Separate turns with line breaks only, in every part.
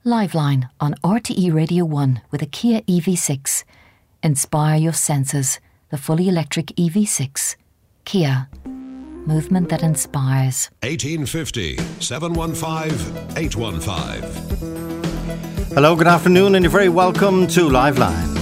Liveline on RTE Radio 1 with a Kia EV6. Inspire your senses. The fully electric EV6. Kia. Movement that inspires.
1850 715 815.
Hello, good afternoon, and you're very welcome to Liveline.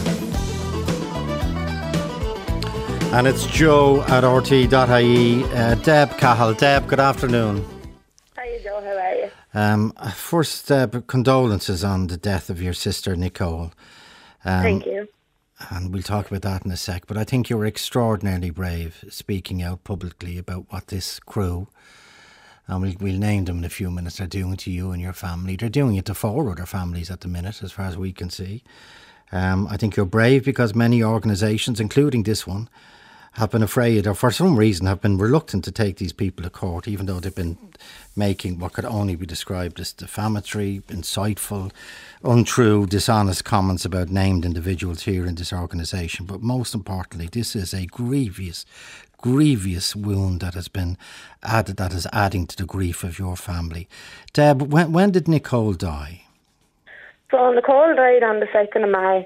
And it's Joe at RT.ie. Deb Cahill. Deb, good afternoon.
Hi, Joe. How are you?
First, condolences on the death of your sister, Nicole.
Thank you.
And we'll talk about that in a sec. But I think you were extraordinarily brave speaking out publicly about what this crew, and we'll name them in a few minutes, are doing to you and your family. They're doing it to 4 other families at the minute, as far as we can see. I think you're brave because many organisations, including this one, have been afraid, or for some reason have been reluctant to take these people to court, even though they've been making what could only be described as defamatory, insightful, untrue, dishonest comments about named individuals here in this organisation. But most importantly, this is a grievous wound that has been added, that is adding to the grief of your family. Deb, when did Nicole die?
So Nicole died on the 2nd of March,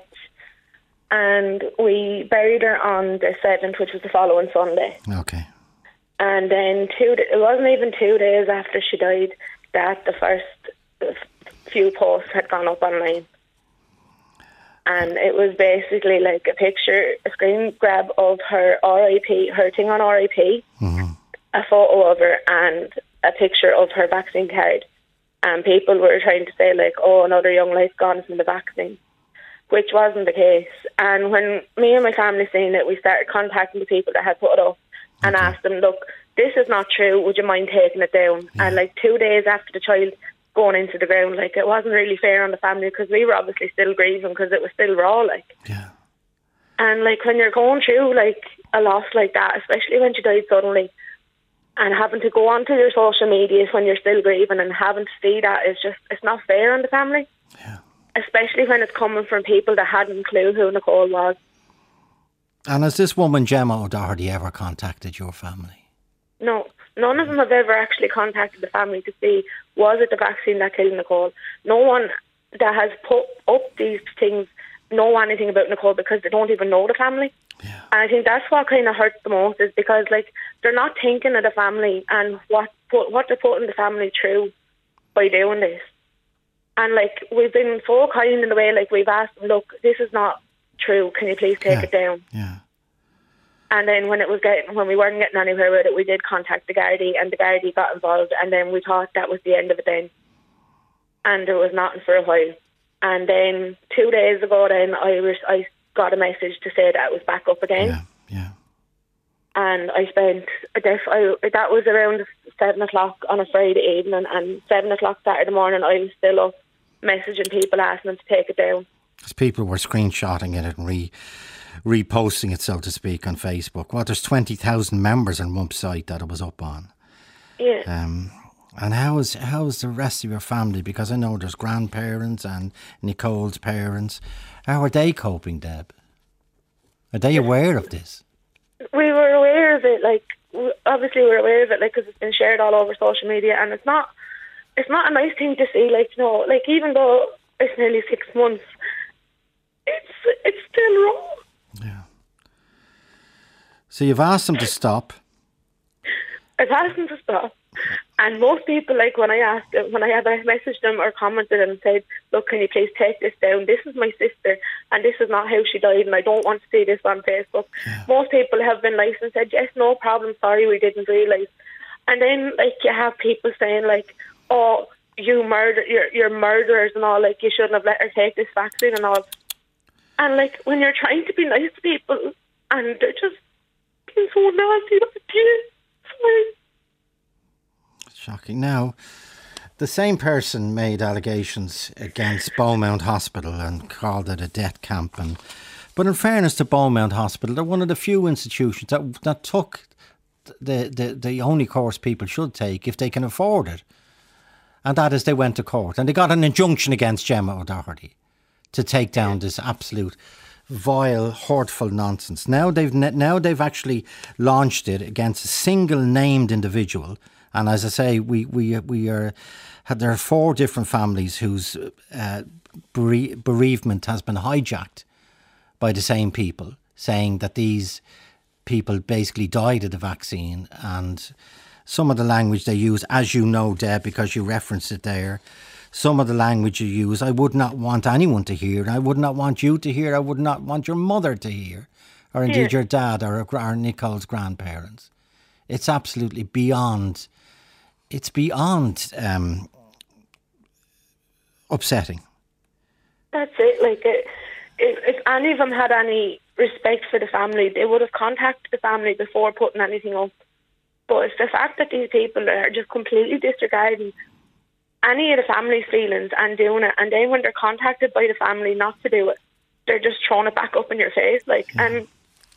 and we buried her on the 7th, which was the following Sunday.
Okay.
And then it wasn't even 2 days after she died that the first few posts had gone up online. And it was basically like a screen grab of her RIP, her thing on RIP, a photo of her and a picture of her vaccine card. And people were trying to say like, oh, another young life gone from the vaccine, which wasn't the case. And when me and my family seen it, we started contacting the people that had put it up and asked them, look, this is not true, would you mind taking it down? Yeah. And like 2 days after the child going into the ground, like it wasn't really fair on the family because we were obviously still grieving because it was still raw, like. Yeah. And like when you're going through like a loss like that, especially when she died suddenly, and having to go onto your social medias when you're still grieving and having to see that is just, it's not fair on the family. Yeah. Especially when it's coming from people that hadn't a clue who Nicole was.
And has this woman, Gemma O'Doherty, ever contacted your family?
No. None of them have ever actually contacted the family to see, was it the vaccine that killed Nicole? No one that has put up these things know anything about Nicole because they don't even know the family. Yeah. And I think that's what kind of hurts the most, is because like they're not thinking of the family and what they're putting the family through by doing this. And like we've been so kind in the way, like we've asked them, look, this is not true, can you please take it down? Yeah. And then when we weren't getting anywhere with it, we did contact the Gardaí, and the Gardaí got involved, and then we thought that was the end of it then. And there was nothing for a while. And then 2 days ago then I got a message to say that it was back up again. Yeah. And I spent that was around 7 o'clock on a Friday evening, and 7 o'clock Saturday morning I was still up messaging people asking them to take it down.
Because people were screenshotting it and reposting it, so to speak, on Facebook. Well, there's 20,000 members on one site that it was up on.
Yeah.
And how is the rest of your family? Because I know there's grandparents and Nicole's parents. How are they coping, Deb? Are they aware of this?
We were aware of it, obviously we're aware of it, because it's been shared all over social media, and it's not a nice thing to see, even though it's nearly 6 months, it's still wrong.
Yeah. So you've asked them to stop.
I've asked them to stop. And most people, when I messaged them or commented and said, look, can you please take this down? This is my sister and this is not how she died and I don't want to see this on Facebook. Yeah. Most people have been nice and said, yes, no problem, sorry, we didn't realise. And then, you have people saying, oh, you're murderers and all, you shouldn't have let her take this vaccine and all. And, when you're trying to be nice to people and they're just being so nasty with you, sorry.
Shocking. Now, the same person made allegations against Beaumont Hospital and called it a death camp. But in fairness to Beaumont Hospital, they're one of the few institutions that took the only course people should take if they can afford it. And that is they went to court. And they got an injunction against Gemma O'Doherty to take down this absolute vile, hurtful nonsense. Now they've actually launched it against a single named individual, And as I say, there are 4 different families whose bereavement has been hijacked by the same people, saying that these people basically died of the vaccine. And some of the language they use, as you know, Deb, because you referenced it there, some of the language you use, I would not want anyone to hear. I would not want you to hear. I would not want your mother to hear, or indeed your dad or Nicole's grandparents. It's absolutely beyond. It's beyond upsetting.
That's it. Like, if any of them had any respect for the family, they would have contacted the family before putting anything up. But it's the fact that these people are just completely disregarding any of the family's feelings and doing it, and then when they're contacted by the family not to do it, they're just throwing it back up in your face. And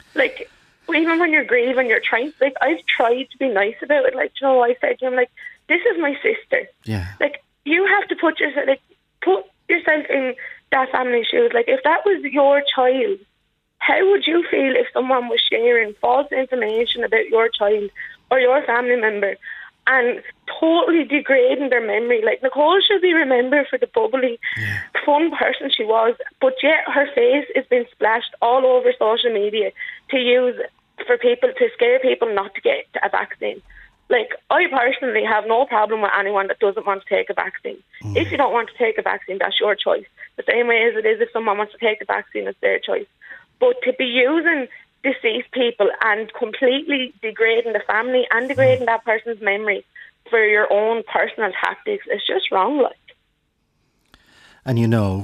even when you're grieving, you're trying. Like, I've tried to be nice about it. Like, I said to him, like, this is my sister.
Yeah.
Like, you have to put yourself in that family's shoes. Like, if that was your child, how would you feel if someone was sharing false information about your child or your family member and totally degrading their memory? Like, Nicole should be remembered for the bubbly, fun person she was, but yet her face is being splashed all over social media to use for people, to scare people not to get a vaccine. Like, I personally have no problem with anyone that doesn't want to take a vaccine. If you don't want to take a vaccine, that's your choice. The same way as it is if someone wants to take the vaccine, it's their choice. But to be using deceased people and completely degrading the family and degrading that person's memory for your own personal tactics, it's just wrong. Like.
And you know,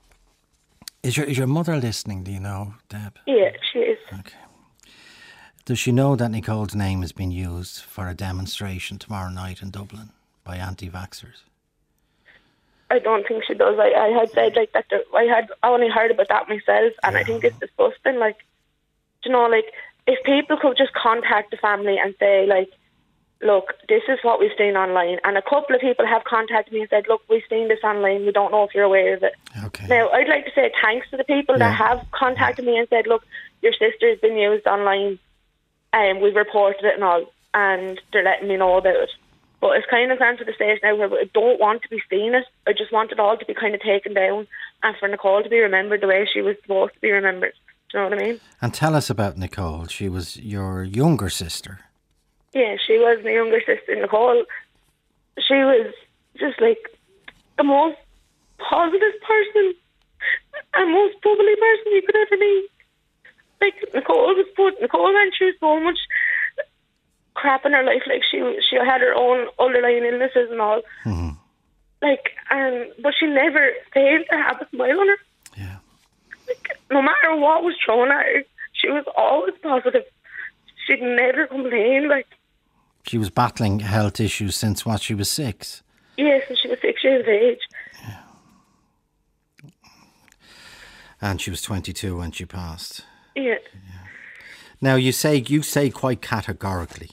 is your mother listening? Do you know, Deb?
Yeah, she is.
Okay. Does she know that Nicole's name has been used for a demonstration tomorrow night in Dublin by anti-vaxxers?
I don't think she does. I had said like that. I only heard about that myself, and I think it's disgusting. Like, you know, like, if people could just contact the family and say, like, look, this is what we've seen online, and a couple of people have contacted me and said, look, we've seen this online. We don't know if you're aware of it.
Okay.
Now, I'd like to say thanks to the people that have contacted me and said, look, your sister's been used online, and we've reported it and all, and they're letting me know about it. But it's kind of gone to the stage now where I don't want to be seeing it. I just want it all to be kind of taken down, and for Nicole to be remembered the way she was supposed to be remembered. Do you know what I mean? And
tell us about Nicole. She was your younger sister.
Yeah, she was my younger sister. Nicole, she was just like the most positive person and most bubbly person you could ever meet. Like, Nicole went through so much crap in her life. Like, she had her own underlying illnesses and all. Mm-hmm. Like, but she never failed to have a smile on her.
Yeah.
Like, no matter what was thrown at her, she was always positive. She'd never complain. Like,
she was battling health issues since what, she was 6?
Yes, since she was 6 years of age.
Yeah. And she was 22 when she passed.
Yeah.
Now you say quite categorically,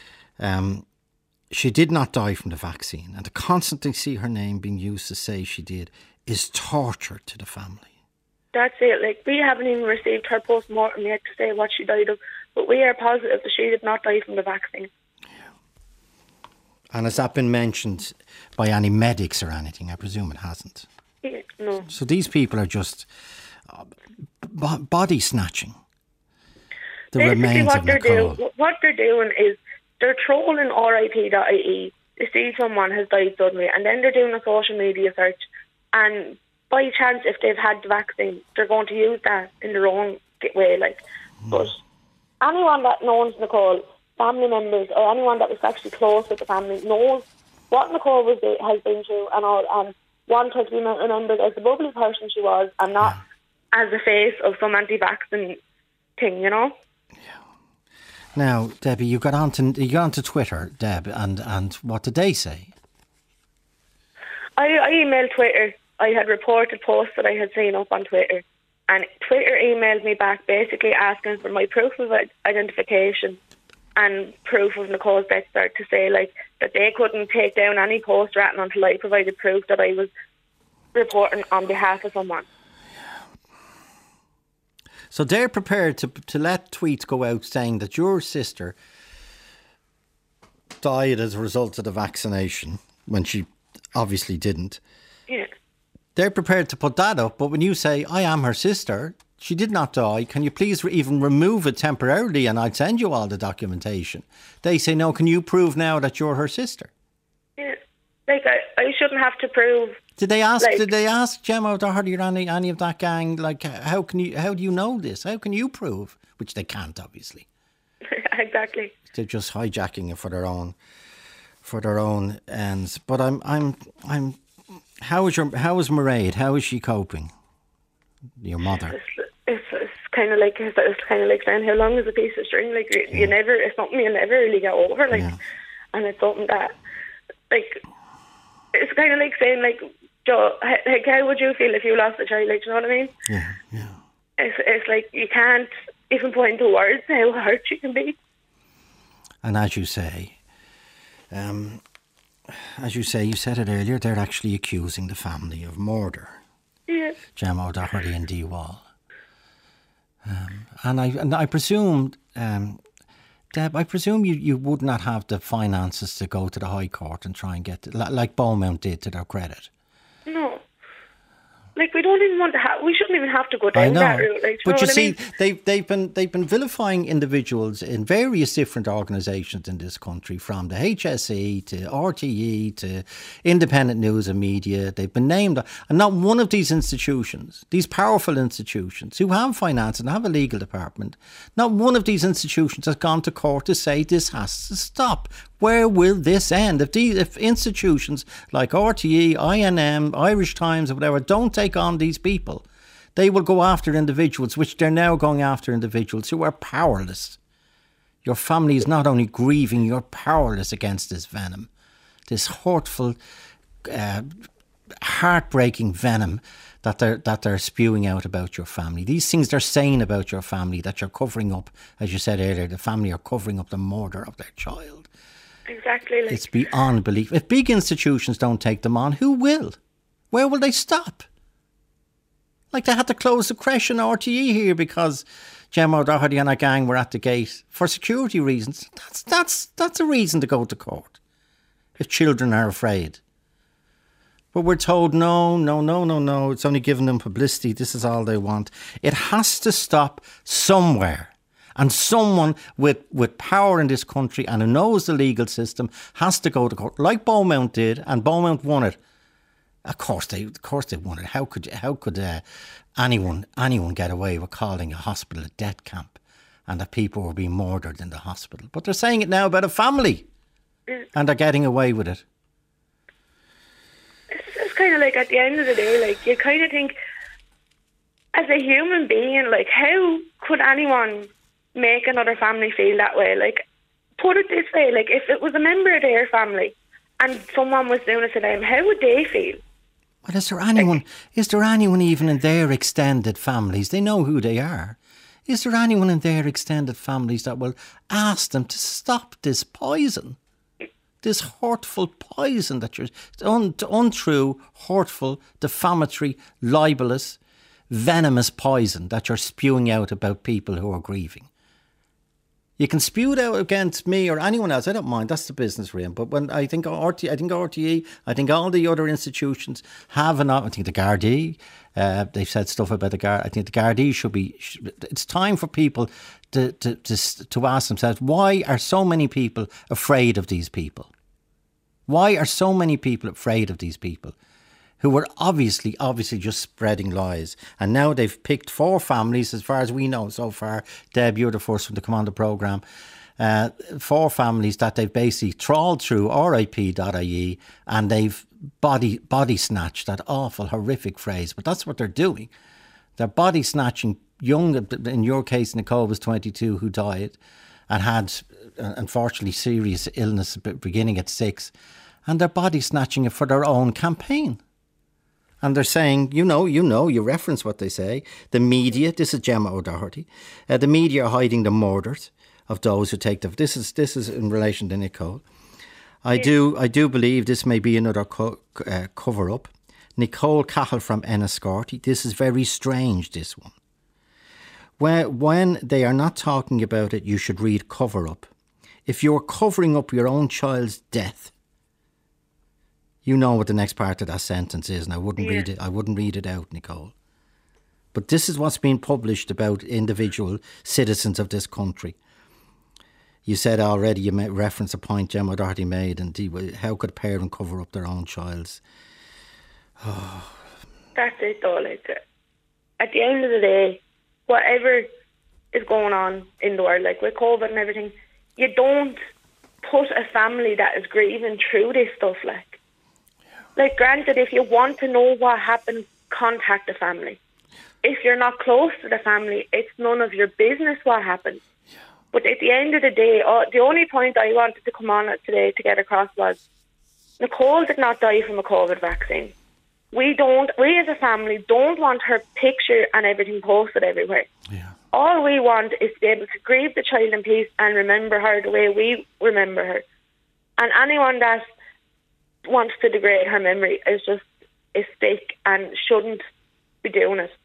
she did not die from the vaccine, and to constantly see her name being used to say she did is torture to the family.
That's it. Like, we haven't even received her post-mortem yet to say what she died of, but we are positive that she did not die from the vaccine.
Yeah. And has that been mentioned by any medics or anything? I presume it hasn't.
Yeah, no.
So these people are just body snatching the remains of Nicole.
What they're doing is they're trolling RIP.ie to see someone has died suddenly, and then they're doing a social media search, and by chance, if they've had the vaccine, they're going to use that in their own way. Like, but anyone that knows Nicole, family members, or anyone that was actually close with the family, knows what Nicole has been through and all, and want her to be remembered as the bubbly person she was, and not as the face of some anti-vaccine thing, you know?
Yeah. Now, Debbie, you got onto Twitter, Deb, and what did they say?
I emailed Twitter. I had reported posts that I had seen up on Twitter, and Twitter emailed me back basically asking for my proof of identification and proof of Nicole's death cert, to say like that they couldn't take down any post written until I provided proof that I was reporting on behalf of someone.
So they're prepared to let tweets go out saying that your sister died as a result of the vaccination, when she obviously didn't,
Yeah.
they're prepared to put that up. But when you say, I am her sister, she did not die, can you please even remove it temporarily and I'd send you all the documentation? They say, no, can you prove now that you're her sister?
Yeah. Like, I shouldn't have to prove.
Did they ask Gemma O'Doherty or any of that gang, like, how do you know this? How can you prove? Which they can't, obviously.
Exactly.
They're just hijacking it for their own ends. But how is Mairead? How is she coping? Your mother.
It's kind of like saying, how long is a piece of string? Like, you never, it's something you never really get over. Like, and it's something that, like, it's kind of like saying, like, Joe, like, how would you feel if you lost a child? Like, do you know what I mean?
Yeah.
It's like you can't even put into words how hurt you can be.
And as you say, you said it earlier, they're actually accusing the family of murder.
Yeah.
Gemma O'Doherty and Dee Wall. And I presume, Deb, you would not have the finances to go to the High Court and try and get, like Beaumont did, to their credit.
No. Like, we don't even want to we shouldn't even have to go down that route. Like,
but you see,
mean?
they've been vilifying individuals in various different organisations in this country, from the HSE to RTE to Independent News and Media. They've been named, and not one of these institutions, these powerful institutions who have finance and have a legal department, not one of these institutions has gone to court to say this has to stop. Where will this end? If institutions like RTE, INM, Irish Times or whatever don't take on these people, they will go after individuals, which they're now going after individuals who are powerless. Your family is not only grieving, you're powerless against this venom, this hurtful, heartbreaking venom that they're spewing out about your family. These things they're saying about your family that you're covering up, as you said earlier, the family are covering up the murder of their child.
Exactly. Like,
it's beyond belief. If big institutions don't take them on, who will? Where will they stop? Like, they had to close the creche and RTE here because Gemma O'Doherty and her gang were at the gate for security reasons. That's a reason to go to court if children are afraid. But we're told, no, it's only giving them publicity. This is all they want. It has to stop somewhere. And someone with power in this country and who knows the legal system has to go to court, like Beaumont did, and Beaumont won it. Of course they won it. How could anyone get away with calling a hospital a death camp, and that people were being murdered in the hospital? But they're saying it now about a family, and they're getting away with it.
It's kind of like, at the end of the day, like, you kind of think, as a human being, like, how could anyone make another family feel that way? Like, put it this way, like, if it was a member of their family and someone was doing it to them, how would they feel?
Well, is there anyone even in their extended families? They know who they are. Is there anyone in their extended families that will ask them to stop this poison? This hurtful poison that you're... untrue, hurtful, defamatory, libelous, venomous poison that you're spewing out about people who are grieving. You can spew it out against me or anyone else. I don't mind. That's the business we're in. But when I think RTE, I think all the other institutions have enough. I think the Gardaí, they've said stuff about the Gardaí. I think the Gardaí should be... It's time for people to ask themselves, why are so many people afraid of these people? Why are so many people afraid of these people who were obviously just spreading lies? And now they've picked 4 families, as far as we know so far. Deb, you're the first from the Commando programme. 4 families that they've basically trawled through RIP.ie and they've body snatched, that awful, horrific phrase. But that's what they're doing. They're body snatching young, in your case, Nicole was 22, who died and had, unfortunately, serious illness beginning at 6. And they're body snatching it for their own campaign. And they're saying, you reference what they say. The media, this is Gemma O'Doherty, the media are hiding the murders of those who take the... This is in relation to Nicole. I do believe this may be another cover-up. Nicole Cahill from Enniscorthy. This is very strange, this one. When they are not talking about it, you should read cover-up. If you're covering up your own child's death, you know what the next part of that sentence is, and I wouldn't read it. I wouldn't read it out, Nicole. But this is what's being published about individual citizens of this country. You said already, you made reference a point Gemma Doherty made, and how could a parent cover up their own child's? Oh.
That's it though, like, at the end of the day, whatever is going on in the world, like with COVID and everything, you don't put a family that is grieving through this stuff, like. Like, granted, if you want to know what happened, contact the family. If you're not close to the family, it's none of your business what happened. Yeah. But at the end of the day, the only point I wanted to come on today to get across was Nicole did not die from a COVID vaccine. We as a family don't want her picture and everything posted everywhere. Yeah. All we want is to be able to grieve the child in peace and remember her the way we remember her. And anyone that wants to degrade her memory is just a stick and shouldn't be doing it.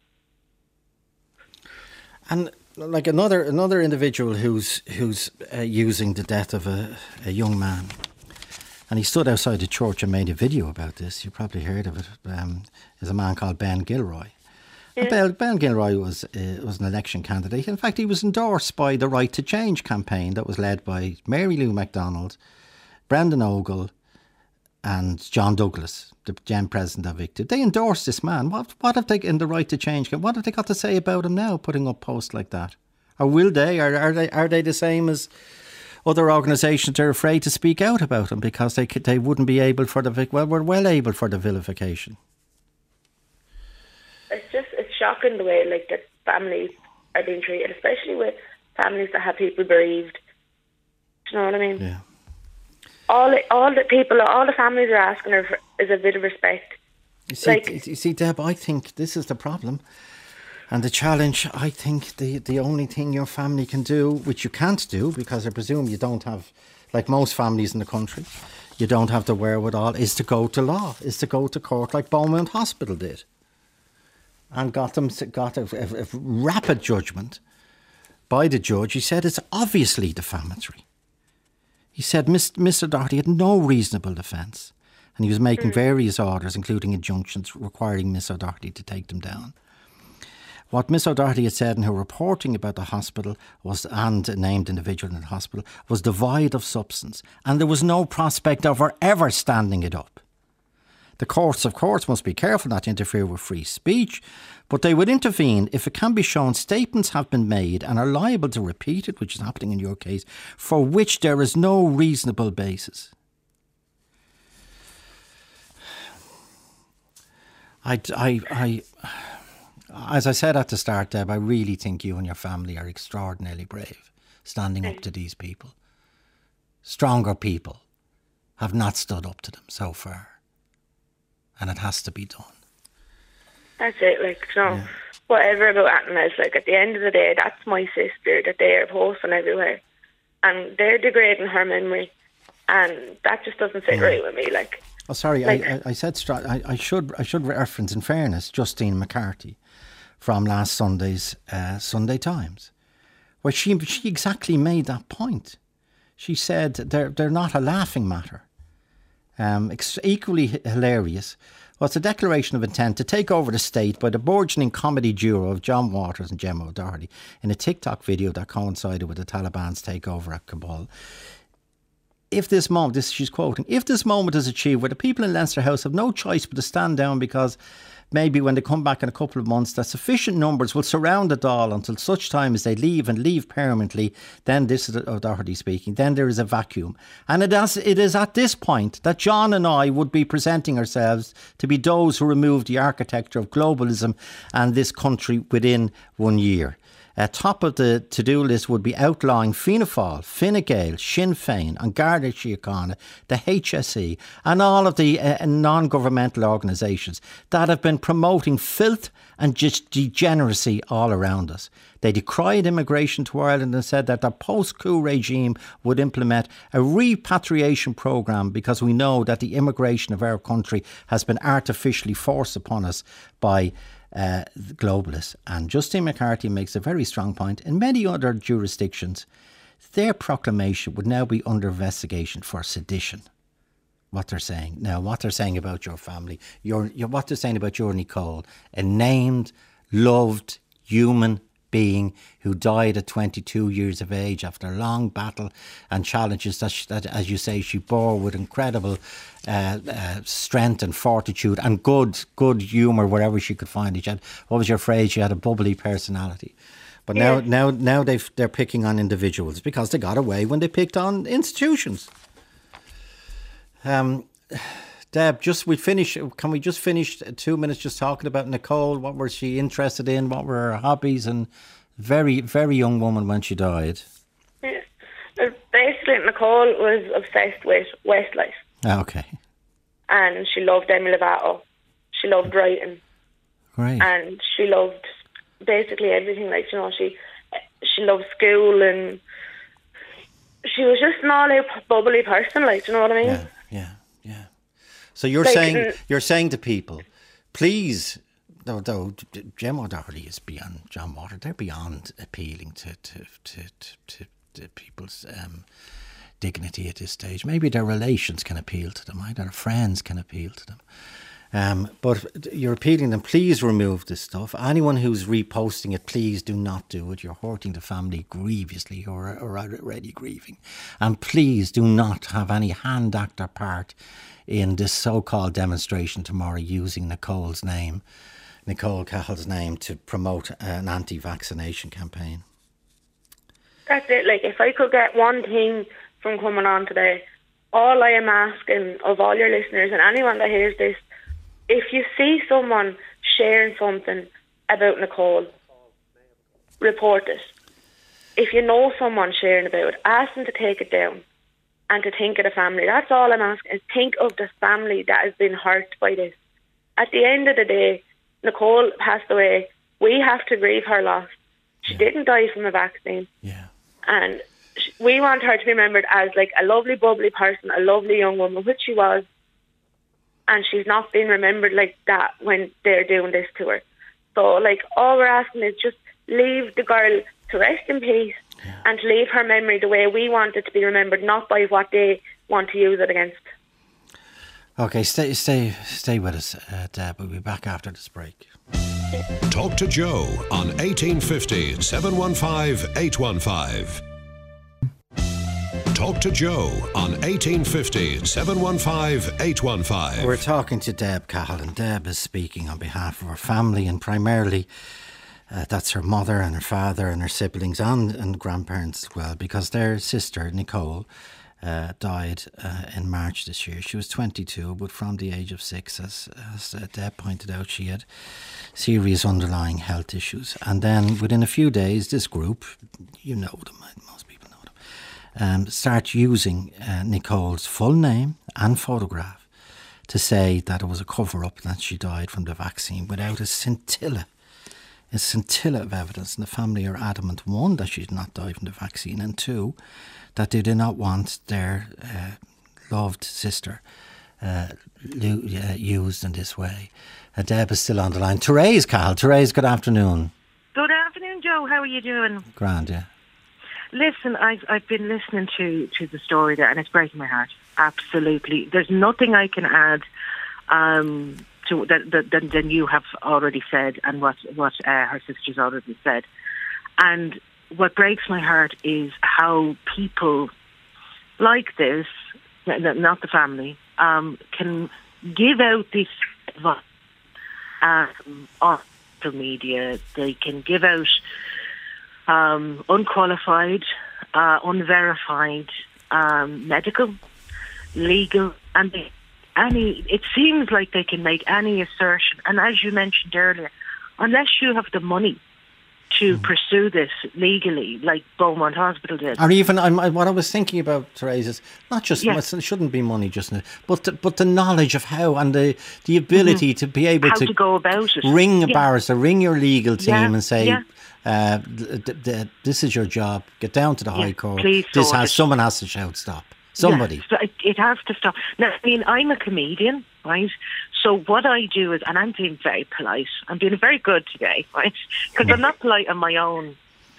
And
like another individual who's using the death of a young man, and he stood outside the church and made a video about this. You probably heard of it. Is a man called Ben Gilroy. Yeah. And Ben Gilroy was an election candidate. In fact, he was endorsed by the Right to Change campaign that was led by Mary Lou MacDonald, Brendan Ogle, and John Douglas, the then president of ICTU. They endorsed this man. What have they in the Right to Change? What have they got to say about him now, putting up posts like that? Or will they? Are they the same as other organisations? Are afraid to speak out about him because they wouldn't be able for we're well able for the vilification.
It's shocking the way like that families are being treated, especially with families that have people bereaved. Do you know what I mean?
Yeah.
All the families are asking her for is a bit of respect.
You see, Deb, I think this is the problem and the challenge. I think the only thing your family can do, which you can't do because I presume you don't have, like most families in the country, you don't have the wherewithal, is to go to law, is to go to court like Beaumont Hospital did, and got a rapid judgment by the judge. He said it's obviously defamatory. He said Mr. Doherty had no reasonable defence, and he was making various orders, including injunctions requiring Miss O'Doherty to take them down. What Miss O'Doherty had said in her reporting about the hospital and a named individual in the hospital was devoid of substance, and there was no prospect of her ever standing it up. The courts, of course, must be careful not to interfere with free speech, but they would intervene if it can be shown statements have been made and are liable to repeat it, which is happening in your case, for which there is no reasonable basis. As I said at the start, Deb, I really think you and your family are extraordinarily brave, standing up to these people. Stronger people have not stood up to them so far. And it has to be done.
That's it, whatever about Anna is, at the end of the day, that's my sister that they are posting everywhere. And they're degrading her memory. And that just doesn't sit right with me,
Oh, sorry, I said I should reference, in fairness, Justine McCarthy from last Sunday's Sunday Times, where she exactly made that point. She said they're not a laughing matter. Equally hilarious was a declaration of intent to take over the state by the burgeoning comedy duo of John Waters and Gemma O'Doherty in a TikTok video that coincided with the Taliban's takeover at Kabul. She's quoting, if this moment is achieved where the people in Leinster House have no choice but to stand down because maybe when they come back in a couple of months that sufficient numbers will surround the Dáil until such time as they leave and leave permanently, then this is O'Doherty speaking, then there is a vacuum. And it is at this point that John and I would be presenting ourselves to be those who remove the architecture of globalism and this country within 1 year. Top of the to-do list would be outlawing Fianna Fáil, Fine Gael, Sinn Féin and Garda Síochána, the HSE and all of the non-governmental organisations that have been promoting filth and just degeneracy all around us. They decried immigration to Ireland and said that their post-coup regime would implement a repatriation programme because we know that the immigration of our country has been artificially forced upon us by globalists. And Justine McCarthy makes a very strong point. In many other jurisdictions, their proclamation would now be under investigation for sedition. What they're saying now, what they're saying about your family, what they're saying about your Nicole, a named, loved human being who died at 22 years of age after a long battle and challenges that, as you say, she bore with incredible strength and fortitude and good humour wherever she could find it. What was your phrase? She had a bubbly personality. But now they're picking on individuals because they got away when they picked on institutions. Deb, can we just finish 2 minutes just talking about Nicole? What was she interested in? What were her hobbies? And very, very young woman when she died.
Yeah. Basically, Nicole was obsessed with Westlife.
Okay.
And she loved Demi Lovato. She loved writing.
Great.
And she loved basically everything. Like, you know, she loved school, and she was just an all-out bubbly person. Like, do you know what I mean?
Yeah. So you're saying to people, please, though Gemma O'Doherty is beyond John Water, they're beyond appealing to people's dignity at this stage. Maybe their relations can appeal to them, their friends can appeal to them. But you're appealing them, please remove this stuff. Anyone who's reposting it, please do not do it. You're hurting the family grievously who are already grieving. And please do not have any hand, act or part in this so-called demonstration tomorrow using Nicole Cahill's name to promote an anti-vaccination campaign.
That's it. Like, if I could get one thing from coming on today, all I am asking of all your listeners and anyone that hears this, if you see someone sharing something about Nicole, report it. If you know someone sharing about it, ask them to take it down and to think of the family. That's all I'm asking, is think of the family that has been hurt by this. At the end of the day, Nicole passed away. We have to grieve her loss. She didn't die from a vaccine.
Yeah.
And we want her to be remembered as like a lovely, bubbly person, a lovely young woman, which she was. And she's not being remembered like that when they're doing this to her. So, like, all we're asking is just leave the girl to rest in peace and to leave her memory the way we want it to be remembered, not by what they want to use it against.
Okay, stay with us, Deb. We'll be back after this break. Talk to Joe on 1850 715 815. Talk to Joe on 1850 715 815.
We're talking to Deb Cahill, and Deb is speaking on behalf of her family, and primarily that's her mother and her father and her siblings and grandparents as well, because their sister Nicole died in March this year. She was 22, but from the age of 6, as Deb pointed out, she had serious underlying health issues. And then within a few days, this group, you know them, most people know them, start using Nicole's full name and photograph to say that it was a cover-up, that she died from the vaccine, without a scintilla of evidence. And the family are adamant, one, that she did not die from the vaccine, and two, that they did not want their loved sister used in this way. Deb is still on the line. Therese Cahill. Therese, good afternoon.
Good afternoon, Joe. How are you doing?
Grand, yeah.
Listen, I've been listening to the story there, and it's breaking my heart. Absolutely. There's nothing I can add to that than you have already said, and what her sister's already said. And what breaks my heart is how people like this, not the family, can give out this advice on social media. They can give out unqualified, unverified, medical, legal, and it seems like they can make any assertion. And as you mentioned earlier, unless you have the money to pursue this legally, like Beaumont Hospital did.
Or even, what I was thinking about, Therese, is not just, it shouldn't be money just now, but the knowledge of how, and the ability to be able
to go about it.
Ring a barrister, ring your legal team and say, this is your job, get down to the High Court. Someone has to shout stop. Somebody.
Yes, so it has to stop. Now, I mean, I'm a comedian, right? So what I do is, and I'm being very polite, I'm being very good today, right? Because I'm not polite on my own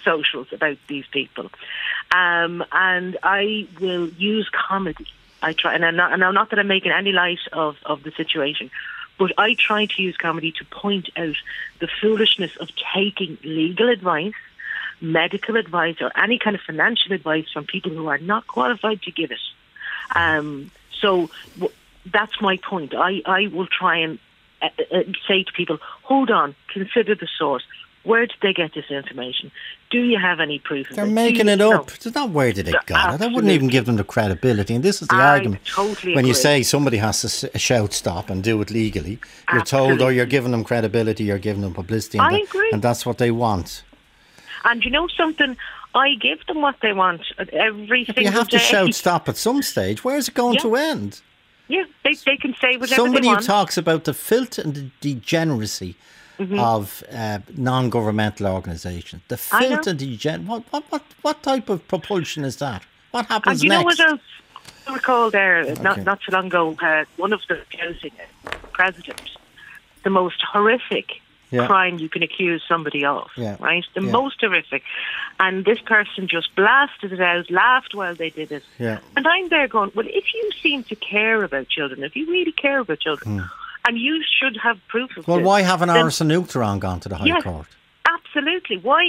socials about these people. And I will use comedy. I try, and not that I'm making any light of the situation, but I try to use comedy to point out the foolishness of taking legal advice, medical advice, or any kind of financial advice from people who are not qualified to give it. So that's my point. I will try and say to people, hold on, consider the source. Where did they get this information? Do you have any proof of it?
They're making it up. It's not where did it got it. That wouldn't even give them the credibility. And this is the argument.
Totally
when
agree.
you say somebody has to shout stop and do it legally, you're told, oh, you're giving them credibility, you're giving them publicity.
I agree.
And that's what they want.
And you know something? I give them what they want every single day.
You have to shout stop at some stage. Where's it going to end?
Yeah, they can say whatever
Somebody
they want.
who talks about the filth and the degeneracy of non-governmental organisations. The filth and degeneracy. What type of propulsion is that? What happens
next? And you know what else I recall there, not so long ago, one of the housing president, the most horrific crime you can accuse somebody of, right? The most horrific. And this person just blasted it out, laughed while they did it. Yeah. And I'm there going, well, if you seem to care about children, if you really care about children, and you should have proof of
Well,
this,
why haven't Arson Uachtaráin gone to the High Court?
Absolutely. Why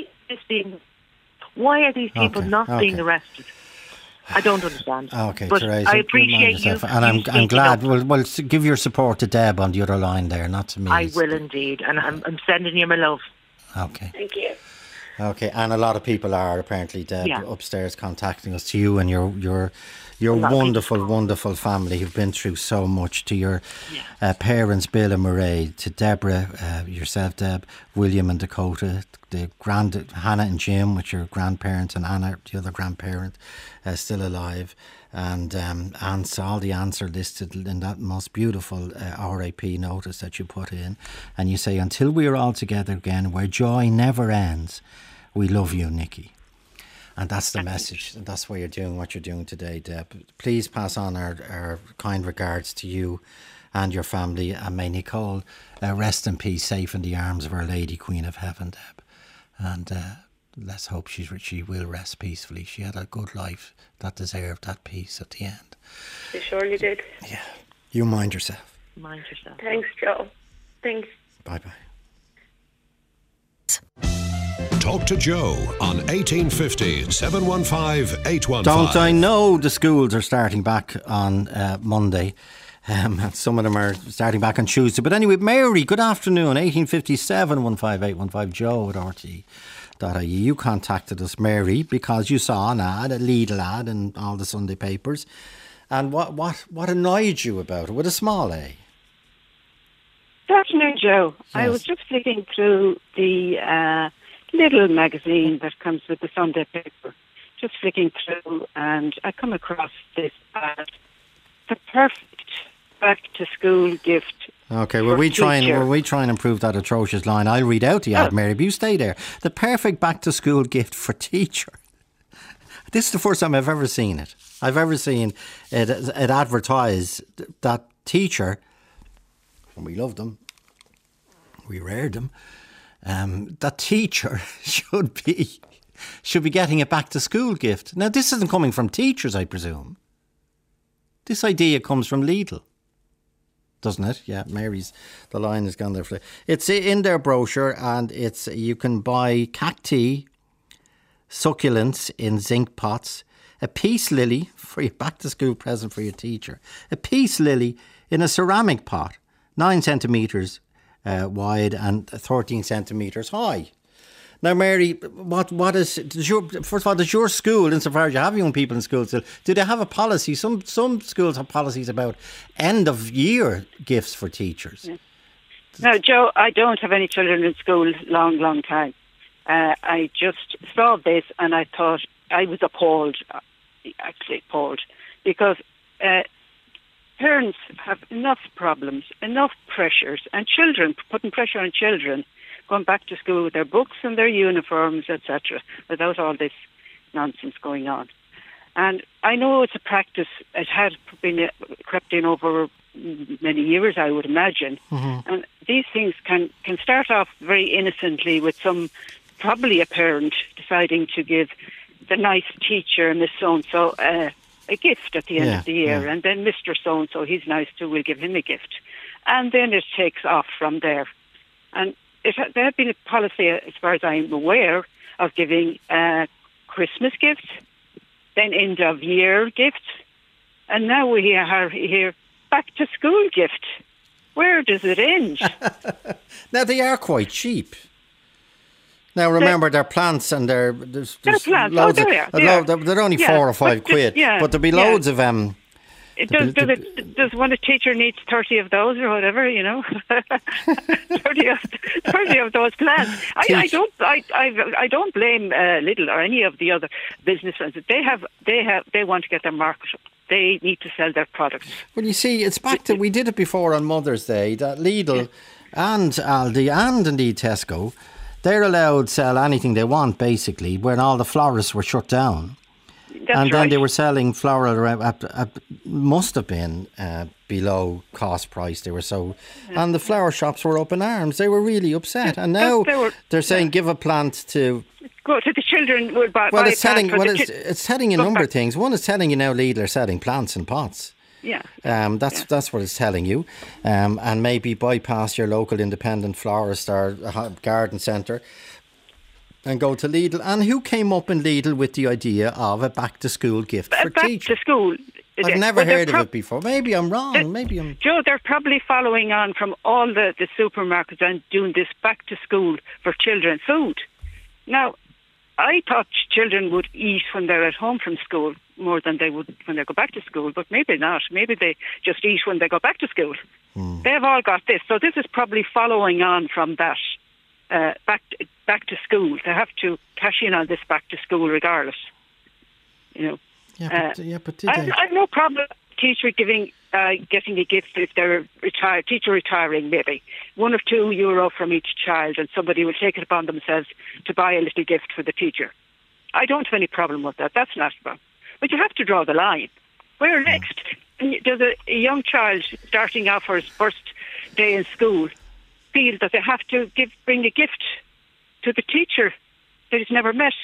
are these people not being arrested? I don't understand.
Okay,
but
Theresa,
I appreciate you.
And I'm glad. Well, give your support to Deb on the other line there, not to me.
I will indeed, and I'm sending you my love.
Okay.
Thank you.
Okay, and a lot of people are apparently, Deb, upstairs contacting us, to you and your wonderful, wonderful family who've been through so much, to your parents, Bill and Mairead, to Deborah, yourself, Deb, William and Dakota, the Hannah and Jim, with your grandparents, and Anna, the other grandparent, still alive, and all the answer listed in that most beautiful RAP notice that you put in, and you say, until we are all together again, where joy never ends, we love you, Nicky. And that's the message. And that's why you're doing what you're doing today, Deb. Please pass on our kind regards to you and your family. And may Nicole rest in peace, safe in the arms of Our Lady, Queen of Heaven, Deb. And let's hope she will rest peacefully. She had a good life that deserved that peace at the end.
She surely did.
Yeah. You mind yourself.
Mind yourself.
Thanks, Joe. Thanks.
Bye-bye.
Talk to Joe on 1850 715 815.
Don't I know the schools are starting back on Monday. Some of them are starting back on Tuesday. But anyway, Mary, good afternoon. 1850 715 815. Joe at RTE.ie. You contacted us, Mary, because you saw an ad, a Lidl ad in all the Sunday papers. And what annoyed you about it with a small A?
Good afternoon, Joe.
Yes.
I was just flicking through the little magazine that comes with the Sunday paper. Just flicking through, and I come across this ad. The perfect back-to-school gift.
Okay, will we try and improve that atrocious line? I'll read out the ad, Mary, but you stay there. The perfect back-to-school gift for teacher. This is the first time I've ever seen it. I've ever seen it advertised that teacher, and we loved them, we reared them, that teacher should be getting a back-to-school gift. Now, this isn't coming from teachers, I presume. This idea comes from Lidl, doesn't it? Yeah, Mary's, the line has gone there. It's in their brochure, and you can buy cacti, succulents in zinc pots, a peace lily for your back-to-school present for your teacher, a peace lily in a ceramic pot, 9 centimetres wide and 13 centimetres high. Now, Mary, first of all, does your school, insofar as you have young people in school still, do they have a policy? Some schools have policies about end of year gifts for teachers.
Yeah. No, Joe, I don't have any children in school long time. I just saw this and I thought, I was appalled, because parents have enough problems, enough pressures, and putting pressure on children, going back to school with their books and their uniforms, etc., without all this nonsense going on. And I know it's a practice, it had been crept in over many years, I would imagine. Mm-hmm. And these things can start off very innocently with some probably a parent deciding to give the nice teacher, Miss So-and-so, a gift at the end of the year, and then Mr. So-and-so, he's nice too, we'll give him a gift. And then it takes off from there. And there had been a policy, as far as I'm aware, of giving Christmas gifts, then end-of-year gifts, and now we are here back-to-school gift. Where does it end?
Now, they are quite cheap. Now, remember, they're plants and they're plants. Loads they're only 4 or 5 quid. But there'll be loads of... Does one teacher needs 30 of those or whatever, 30
of those plants. I don't blame Lidl or any of the other businesses. They want to get their market up. They need to sell their products.
Well, you see, it's back to, we did it before on Mother's Day, that Lidl and Aldi and indeed Tesco, they're allowed to sell anything they want, basically, when all the florists were shut down.
Then
they were selling floral must have been below cost price. They were and the flower shops were up in arms. They were really upset. And now they're saying give a plant to...
Go to the children would buy.
Well, it's telling a number of things. One is telling you now Lidl are selling plants in pots.
Yeah.
That's what it's telling you. And maybe bypass your local independent florist or garden centre and go to Lidl. And who came up in Lidl with the idea of a back-to-school gift for teachers?
Back to school.
I've never heard of it before. Maybe I'm wrong.
Joe, they're probably following on from all the supermarkets and doing this back-to-school for children food. Now, I thought children would eat when they're at home from school more than they would when they go back to school, but maybe not. Maybe they just eat when they go back to school. They've all got this. So this is probably following on from that. Back to school. They have to cash in on this back to school regardless.
But
I've no problem teacher getting a gift if they're retired. Teacher retiring, maybe €1 or €2 from each child, and somebody will take it upon themselves to buy a little gift for the teacher. I don't have any problem with that. That's not a problem. But you have to draw the line. Where next? Does a young child starting off for his first day in school feel that they have to bring a gift to the teacher that he's never met?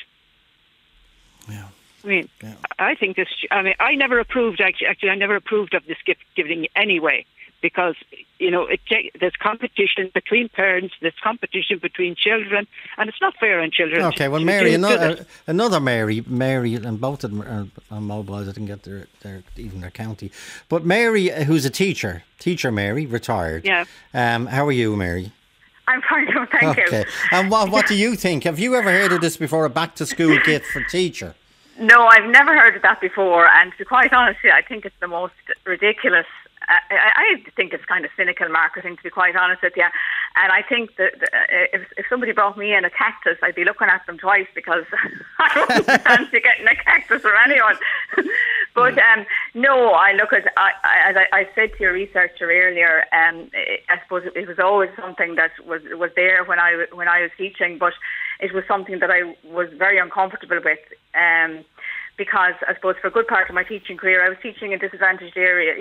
Yeah.
I think this. I never approved. Actually, I never approved of this gift giving anyway, because there's competition between parents, there's competition between children, and it's not fair on children.
Okay, well, Mary, another Mary, and both of them are on mobiles. I didn't get their county, but Mary, who's a teacher Mary, retired.
Yeah.
How are you, Mary?
I'm fine, thank you.
Okay. And what do you think? Have you ever heard of this before? A back to school gift for teacher?
No, I've never heard of that before, and to be quite honest, I think it's the most ridiculous. I think it's kind of cynical marketing, to be quite honest with you. And I think that if somebody brought me in a cactus, I'd be looking at them twice, because I wouldn't fancy getting a cactus from anyone. But no, I look at, as I said to your researcher earlier, I suppose it was always something that was there when I was teaching, but it was something that I was very uncomfortable with. Because I suppose for a good part of my teaching career, I was teaching in disadvantaged areas,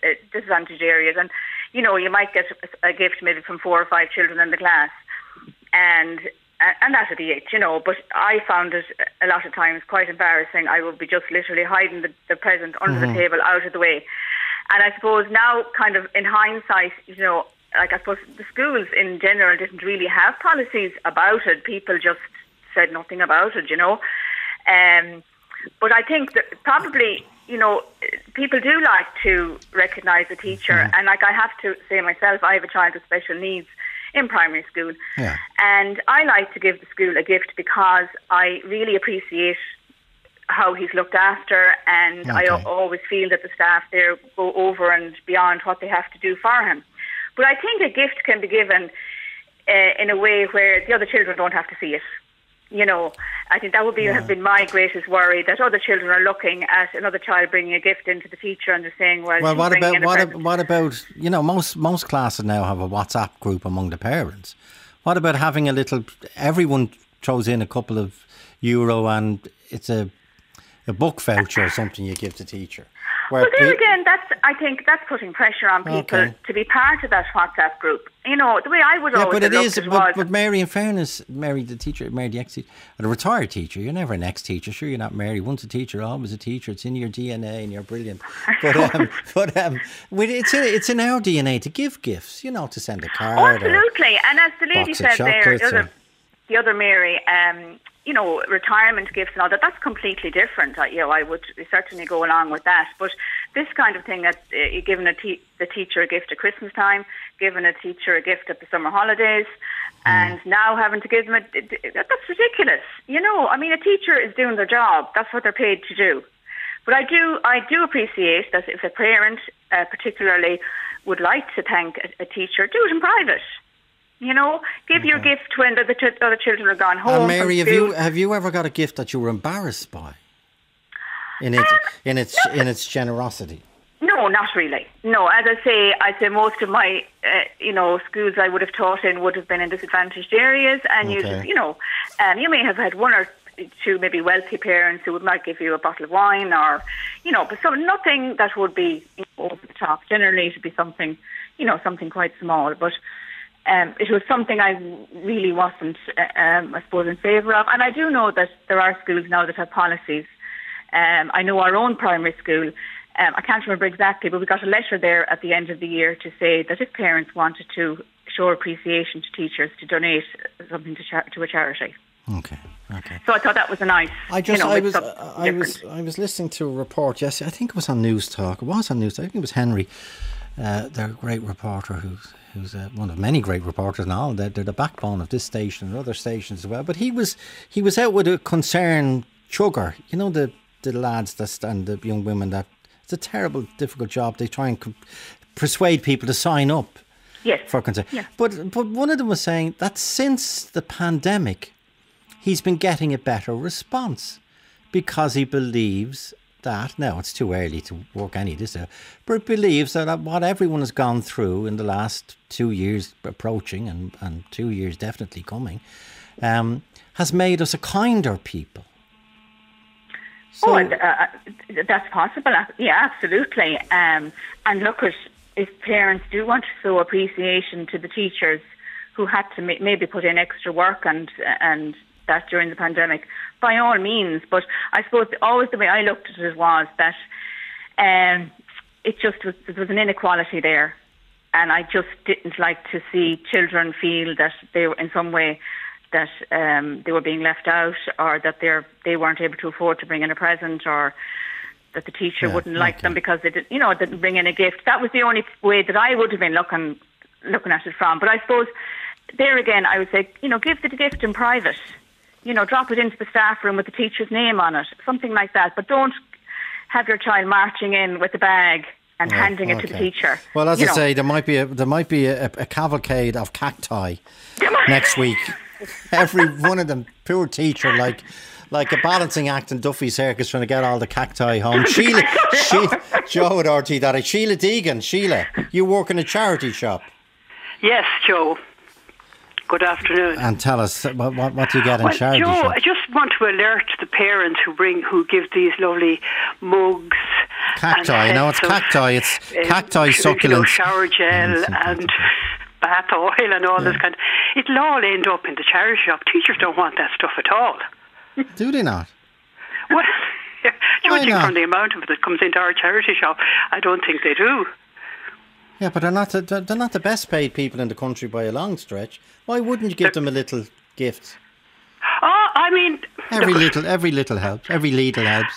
and you might get a gift maybe from 4 or 5 children in the class, and that would be it, But I found it a lot of times quite embarrassing. I would be just literally hiding the present under the table, out of the way. And I suppose now, kind of in hindsight, I suppose the schools in general didn't really have policies about it. People just said nothing about it, But I think that probably, people do like to recognise a teacher. And I have to say myself, I have a child with special needs in primary school. Yeah. And I like to give the school a gift because I really appreciate how he's looked after. And I always feel that the staff there go over and beyond what they have to do for him. But I think a gift can be given in a way where the other children don't have to see it. I think that would have been my greatest worry, that other children are looking at another child bringing a gift into the teacher and they're saying, well what
about most classes now have a WhatsApp group among the parents. What about having everyone throws in a couple of euro and it's a book voucher or something you give the teacher? Where
Well, there again, I think that's putting pressure on people
Okay.
to be part of that WhatsApp group. You know, the way I would
Yeah,
always
but it
have
is.
looked at was,
But Mary, in fairness, Mary, the teacher, Mary, the ex-teacher, a retired teacher. You're never an ex-teacher. Sure, you're not Mary. Once a teacher, always a teacher. It's in your DNA, and you're brilliant. But it's in our DNA to give gifts. You know, to send a card.
oh, absolutely. And as the lady
box of
said there,
chocolates
the other Mary, you know, retirement gifts and all that, that's completely different. I would certainly go along with that. But this kind of thing that you're giving the teacher a gift at Christmas time, giving a teacher a gift at the summer holidays, and now having to give them that's ridiculous. You know, I mean, a teacher is doing their job. That's what they're paid to do. But I do appreciate that if a parent particularly would like to thank a teacher, do it in private. You know, give your gift when the other children are gone home.
And Mary,
from
have you ever got a gift that you were embarrassed by? In its generosity.
No, not really. No, as I say most of my, schools I would have taught in would have been in disadvantaged areas, and
Okay.
you may have had one or two maybe wealthy parents who might give you a bottle of wine, or, but so nothing that would be over the top. Generally, it would be something, something quite small, but. It was something I really wasn't, I suppose, in favour of. And I do know that there are schools now that have policies. I know our own primary school, I can't remember exactly, but we got a letter there at the end of the year to say that if parents wanted to show appreciation to teachers, to donate something to a charity.
Okay.
So I thought that was a nice.
I was listening to a report yesterday. I think it was on News Talk. It was on News Talk. I think it was Henry, their great reporter who's one of many great reporters now. They're the backbone of this station and other stations as well. But he was out with a concerned chugger. You know, the lads and the young women that it's a terrible, difficult job. They try and persuade people to sign up.
Yes.
For concern.
Yeah.
But one of them was saying that since the pandemic, he's been getting a better response because he believes that, now it's too early to work any of this out, but believes that what everyone has gone through in the last 2 years approaching and 2 years definitely coming has made us a kinder people. So,
that's possible. Yeah, absolutely. And look, if parents do want to show appreciation to the teachers who had to maybe put in extra work and that during the pandemic, by all means. But I suppose always the way I looked at it was that it just was, there was an inequality there, and I just didn't like to see children feel that they were in some way that they were being left out, or that they weren't able to afford to bring in a present, or that the teacher wouldn't like them because they didn't bring in a gift. That was the only way that I would have been looking at it from. But I suppose there again, I would say, give the gift in private. Drop it into the staff room with the teacher's name on it, something like that. But don't have your child marching in with a bag and handing it to the teacher.
Well, as I say, there might be a cavalcade of cacti next week. Every one of them, poor teacher, like a balancing act in Duffy Circus, trying to get all the cacti home. Sheila, Joe at RT. Sheila Deegan. Sheila, you work in a charity shop.
Yes, Joe. Good afternoon.
And tell us, what do you get in charity
Joe,
shop?
I just want to alert the parents who give these lovely mugs.
Cacti. Now it's cacti. It's cacti succulents.
Shower gel and bath oil and all this kind of. It'll all end up in the charity shop. Teachers don't want that stuff at all.
Do they not?
Well, judging from the amount of it that comes into our charity shop, I don't think they do.
Yeah, but they're not the best paid people in the country by a long stretch. Why wouldn't you give them a little gift?
Oh, I mean,
every little helps. Every little helps.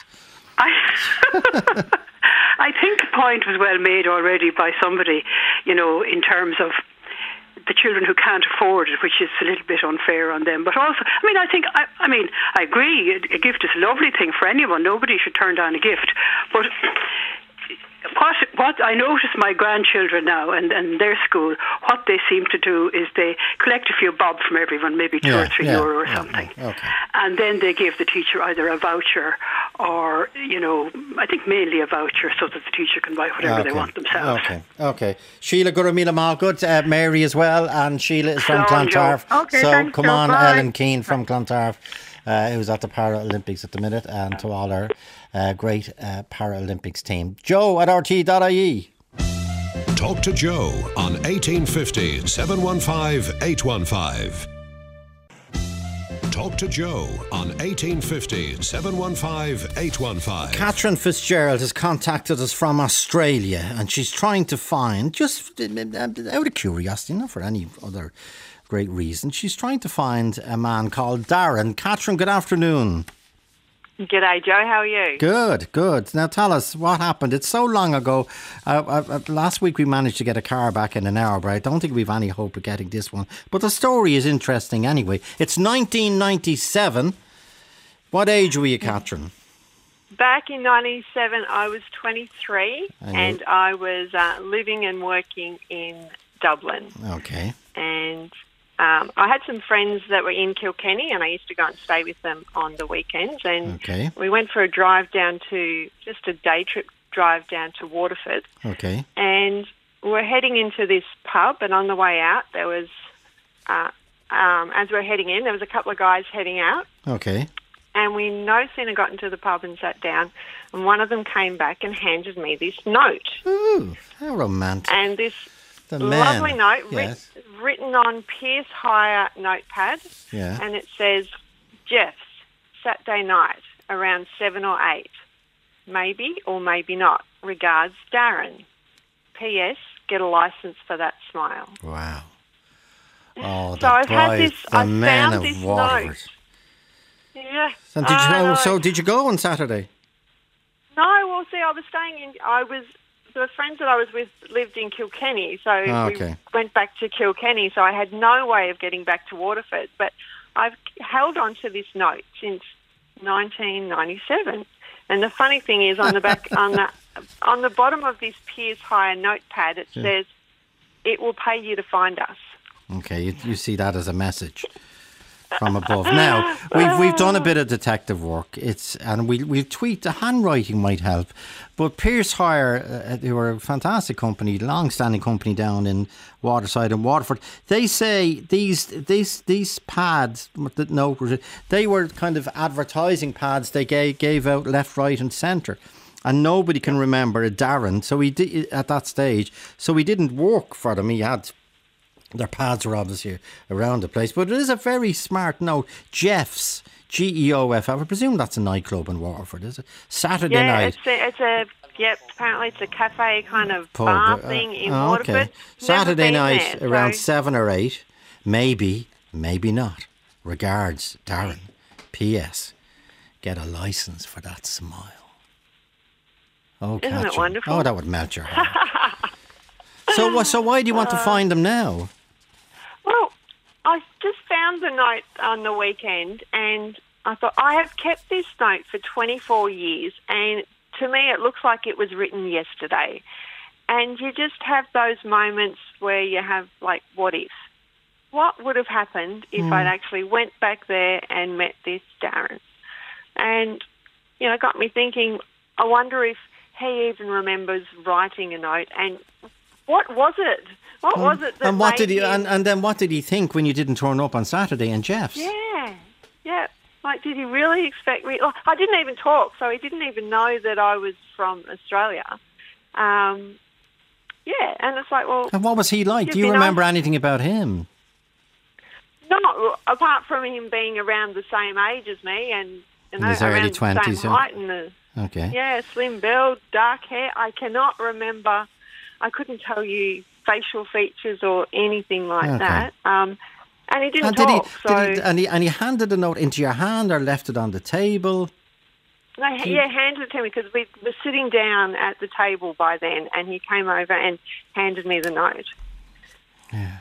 I think the point was well made already by somebody, in terms of the children who can't afford it, which is a little bit unfair on them. But also, I agree, a gift is a lovely thing for anyone. Nobody should turn down a gift. But what I notice my grandchildren now and their school, what they seem to do is they collect a few bob from everyone, maybe €2 or €3 or something. Okay. And then they give the teacher either a voucher or, I think mainly a voucher so that the teacher can buy whatever they want themselves.
Okay. Sheila Gurumila Malgood, Mary as well, and Sheila is from Clontarf.
Okay,
so
thanks,
come on,
bye.
Ellen Keane from Clontarf. who's at the Paralympics at the minute, and to all our great Paralympics team. Joe at RT.ie.
Talk to Joe on 1850 715 815. Talk to Joe on 1850 715 815.
Catherine Fitzgerald has contacted us from Australia, and she's trying to find, just out of curiosity, not for any other great reason, she's trying to find a man called Darren. Catherine, good afternoon.
G'day, Joe. How are you?
Good, good. Now tell us what happened. It's so long ago. Last week we managed to get a car back in an hour, but I don't think we've any hope of getting this one. But the story is interesting anyway. It's 1997. What age were you, Catherine?
Back in 1997, I was 23, and I was living and working in Dublin.
Okay.
And I had some friends that were in Kilkenny, and I used to go and stay with them on the weekends. And we went for a drive down to, just a day trip drive down to Waterford.
Okay.
And we're heading into this pub, and on the way out, there was, as we're heading in, there was a couple of guys heading out.
Okay.
And we no sooner got into the pub and sat down, and one of them came back and handed me this note.
Ooh, how romantic.
And this lovely note written on Pierce Hire notepad.
Yeah.
And it says, Jeff's, Saturday night, around 7 or 8. Maybe or maybe not. Regards, Darren. P.S. Get a licence for that smile.
Wow. Oh,
so I've had this,
I found this
note. Yeah.
And did you go on Saturday?
No, well, see, I was staying the friends that I was with lived in Kilkenny, so we went back to Kilkenny, so I had no way of getting back to Waterford. But I've held on to this note since 1997. And the funny thing is, on the back, on the bottom of this Pierce Hire notepad, it says, "It will pay you to find us."
Okay, you see that as a message from above. Now, we've done a bit of detective work. We'll tweet. The handwriting might help, but Pierce Hire, who are a fantastic company, long-standing company down in Waterside and Waterford, they say these pads, they were kind of advertising pads. They gave out left, right, and centre, and nobody can remember a Darren. So he did at that stage. So he didn't work for them. He had. Their pads were obviously around the place, but it is a very smart note. Jeff's, Geoff. I presume that's a nightclub in Waterford, is it? Saturday night.
Apparently it's a cafe kind of bar thing in Waterford.
Okay. Saturday night around 7 or 8. Maybe not. Regards, Darren. P.S. Get a licence for that smile. Oh,
isn't it wonderful?
Oh, that would melt your heart. So why do you want to find them now?
Well, I just found the note on the weekend, and I thought, I have kept this note for 24 years, and to me it looks like it was written yesterday. And you just have those moments where you have, like, what if? What would have happened if I'd actually went back there and met this Darren? And, it got me thinking, I wonder if he even remembers writing a note, and what was it? What was it that
and what
made
did he
him...
and then what did he think when you didn't turn up on Saturday in Jeff's?
Yeah. Like, did he really expect me? Oh, I didn't even talk, so he didn't even know that I was from Australia. And it's like, well...
And what was he like? Do you remember anything about him?
No, apart from him being around the same age as me and
in his early 20s,
the same height and
okay.
Yeah, slim build, dark hair. I cannot remember. I couldn't tell you facial features or anything like that. And he didn't talk.
And he handed the note into your hand or left it on the table?
No, handed it to me because we were sitting down at the table by then, and he came over and handed me the note.
Yeah.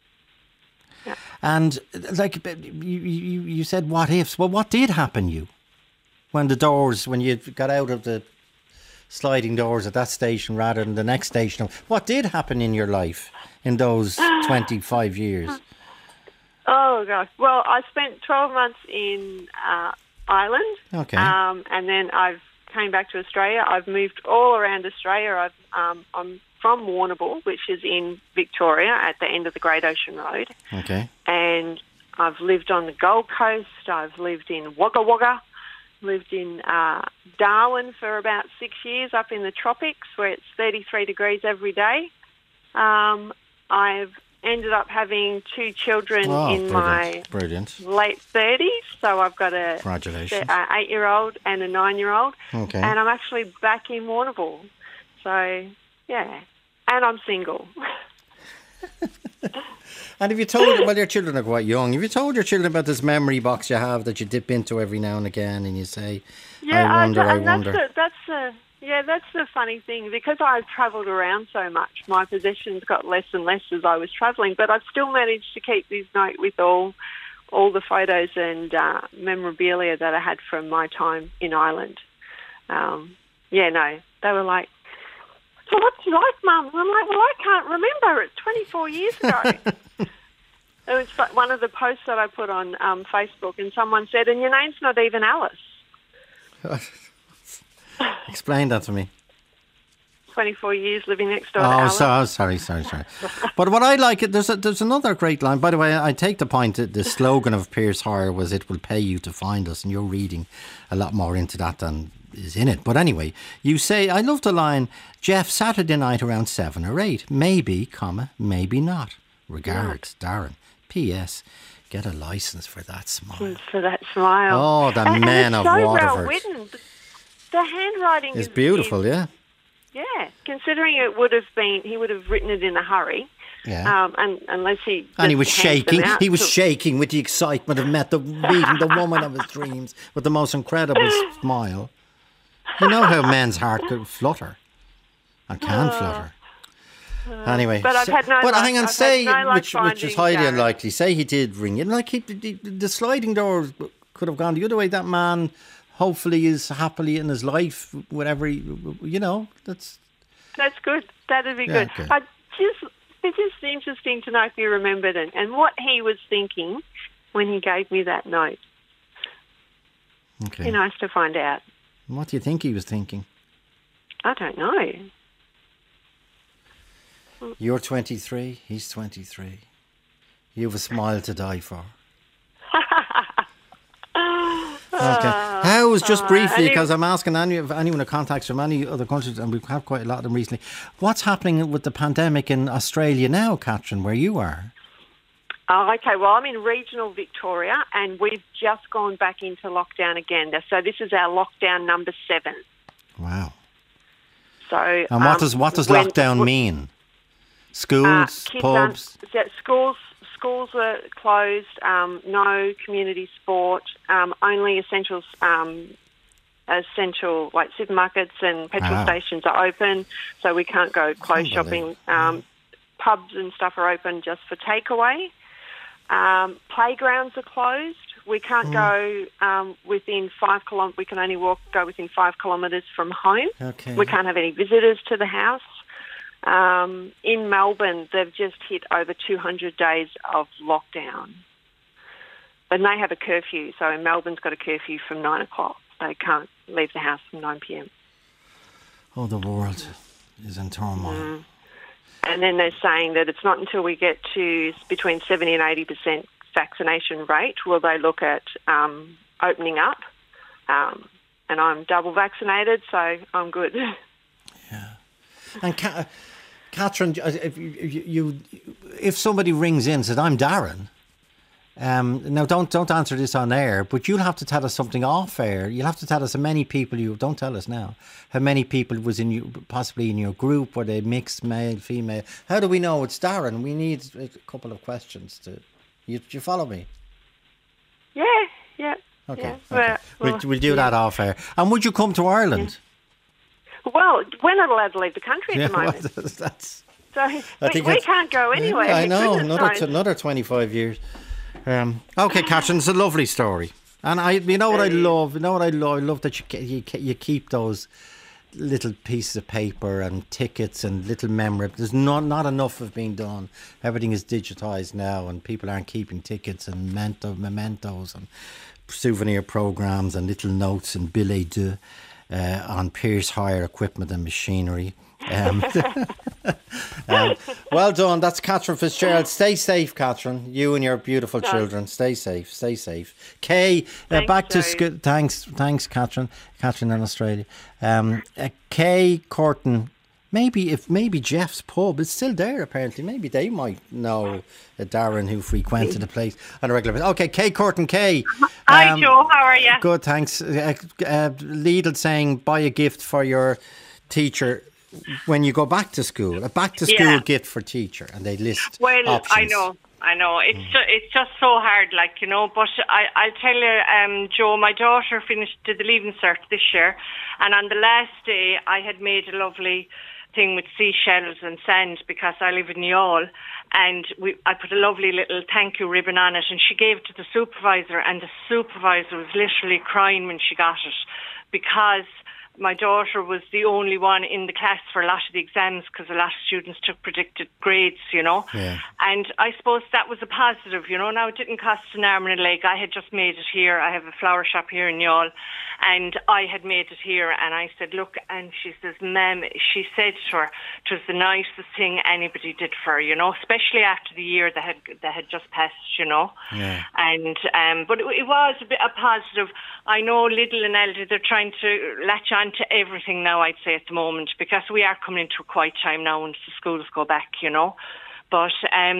And like you said, what ifs? Well, what did happen to you when you got out of the sliding doors at that station rather than the next station? What did happen in your life in those 25 years?
Oh, gosh. Well, I spent 12 months in Ireland.
Okay.
And then I've came back to Australia. I've moved all around Australia. I'm from Warrnambool, which is in Victoria at the end of the Great Ocean Road.
Okay.
And I've lived on the Gold Coast. I've lived in Wagga Wagga. Lived in Darwin for about 6 years, up in the tropics where it's 33 degrees every day. I've ended up having 2 children in my late 30s. So I've got a 8-year-old and a 9-year-old.
Okay.
And I'm actually back in Warrnambool. So, yeah. And I'm single.
And have you told, well, your children are quite young, have you told your children about this memory box you have that you dip into every now and again and you say, I wonder. That's the funny thing, because I've travelled around so much, my possessions got less and less as I was travelling, but I've still managed to keep this note with all the photos and memorabilia that I had from my time in Ireland. They were like, "So what's your life, Mum?" And I'm like, "Well, I can't remember. It's 24 years ago." It was one of the posts that I put on Facebook, and someone said, "And your name's not even Alice." Explain that to me.
24 years living next door to Alice.
Sorry. But what I like, there's another great line. By the way, I take the point that the slogan of Pierce Hire was, "It will pay you to find us," and you're reading a lot more into that than is in it. But anyway, you say, I love the line, "Jeff, Saturday night around 7 or 8. Maybe, maybe not. Regards, Darren. P.S. Get a licence for that smile."
For that smile.
Oh, the men of Waterford.
It's so well written. The handwriting is
beautiful, yeah.
Yeah, considering he would have written it in a hurry.
Yeah.
Unless he...
And he was shaking. He was shaking with the excitement of meeting the woman of his dreams with the most incredible smile. You know how men's heart could flutter and can flutter. Anyway,
but I've had no luck.
Hang on, which is highly
Darren.
unlikely. Say he did ring in, like the sliding door could have gone the other way. That man, hopefully, is happily in his life. Whatever, that's
good. That'd be good. It's just interesting to know if you remembered it and what he was thinking when he gave me that note.
Okay,
be nice to find out.
What do you think he was thinking?
I don't know.
You're 23, he's 23. You have a smile to die for. Okay. How's, just briefly, because I'm asking anyone who contacts from any other countries, and we've had quite a lot of them recently, what's happening with the pandemic in Australia now, Catherine, where you are?
Okay, well, I'm in regional Victoria, and we've just gone back into lockdown again. So this is our lockdown number 7.
Wow.
So,
and what does lockdown mean? Schools, pubs?
Schools are closed, no community sport, only essential like supermarkets and petrol stations are open, so we can't go clothes shopping. Pubs and stuff are open just for takeaway. Playgrounds are closed. We can't go within 5 kilometres. We can only go within 5 kilometres from home.
Okay.
We can't have any visitors to the house. In Melbourne, they've just hit over 200 days of lockdown. And they have a curfew. So in Melbourne's got a curfew from 9 o'clock. They can't leave the house from 9 p.m.
Oh, the world is in turmoil.
And then they're saying that it's not until we get to between 70 and 80% vaccination rate will they look at opening up. And I'm double vaccinated, so I'm good.
Yeah. And Catherine, if somebody rings in and says, "I'm Darren," now don't answer this on air, but you'll have to tell us something off air. You'll have to tell us how many people don't tell us now. How many people was possibly in your group? Were they mixed, male, female? How do we know it's Darren? We need a couple of questions to. Do you follow me?
Yeah.
Okay.
Yeah.
Okay. We'll do that off air. And would you come to Ireland?
Yeah. Well, we're not allowed to leave the country at the moment. We can't go anywhere.
I know, another 25 years. Okay, Catherine, it's a lovely story. And I love that you keep those little pieces of paper and tickets and little memory. There's not enough of being done. Everything is digitised now, and people aren't keeping tickets and mementos and souvenir programmes and little notes and billets doux on Pierce Hire equipment and machinery. Well done. That's Catherine Fitzgerald. Stay safe, Catherine. You and your beautiful children. Stay safe. Stay safe. Kay, back to school. Thanks, Catherine. Catherine in Australia. Kay Corton. Maybe Jeff's pub is still there. Apparently, maybe they might know Darren, who frequented the place on a regular basis. Okay, Kay Corton. Kay.
Hi, Joe. How are you?
Good, thanks. Lidl saying buy a gift for your teacher when you go back to school. A back to school gift for teacher, and they list options.
I know. It's just so hard, like, you know. But I'll tell you, Joe, my daughter did the Leaving Cert this year, and on the last day, I had made a lovely thing with seashells and sand because I live in Youghal, and I put a lovely little thank you ribbon on it, and she gave it to the supervisor, and the supervisor was literally crying when she got it because my daughter was the only one in the class for a lot of the exams because a lot of students took predicted grades, you know. Yeah. And I suppose that was a positive, you know. Now, it didn't cost an arm and a leg. I had just made it here. I have a flower shop here in Youghal, and I had made it here. And I said, look, and she says, Ma'am, she said to her, it was the nicest thing anybody did for her, you know, especially after the year that had just passed, you know. Yeah. And but it was a positive. I know Lidl and Aldi, they're trying to latch on to everything now, I'd say, at the moment, because we are coming into a quiet time now once the schools go back, you know. But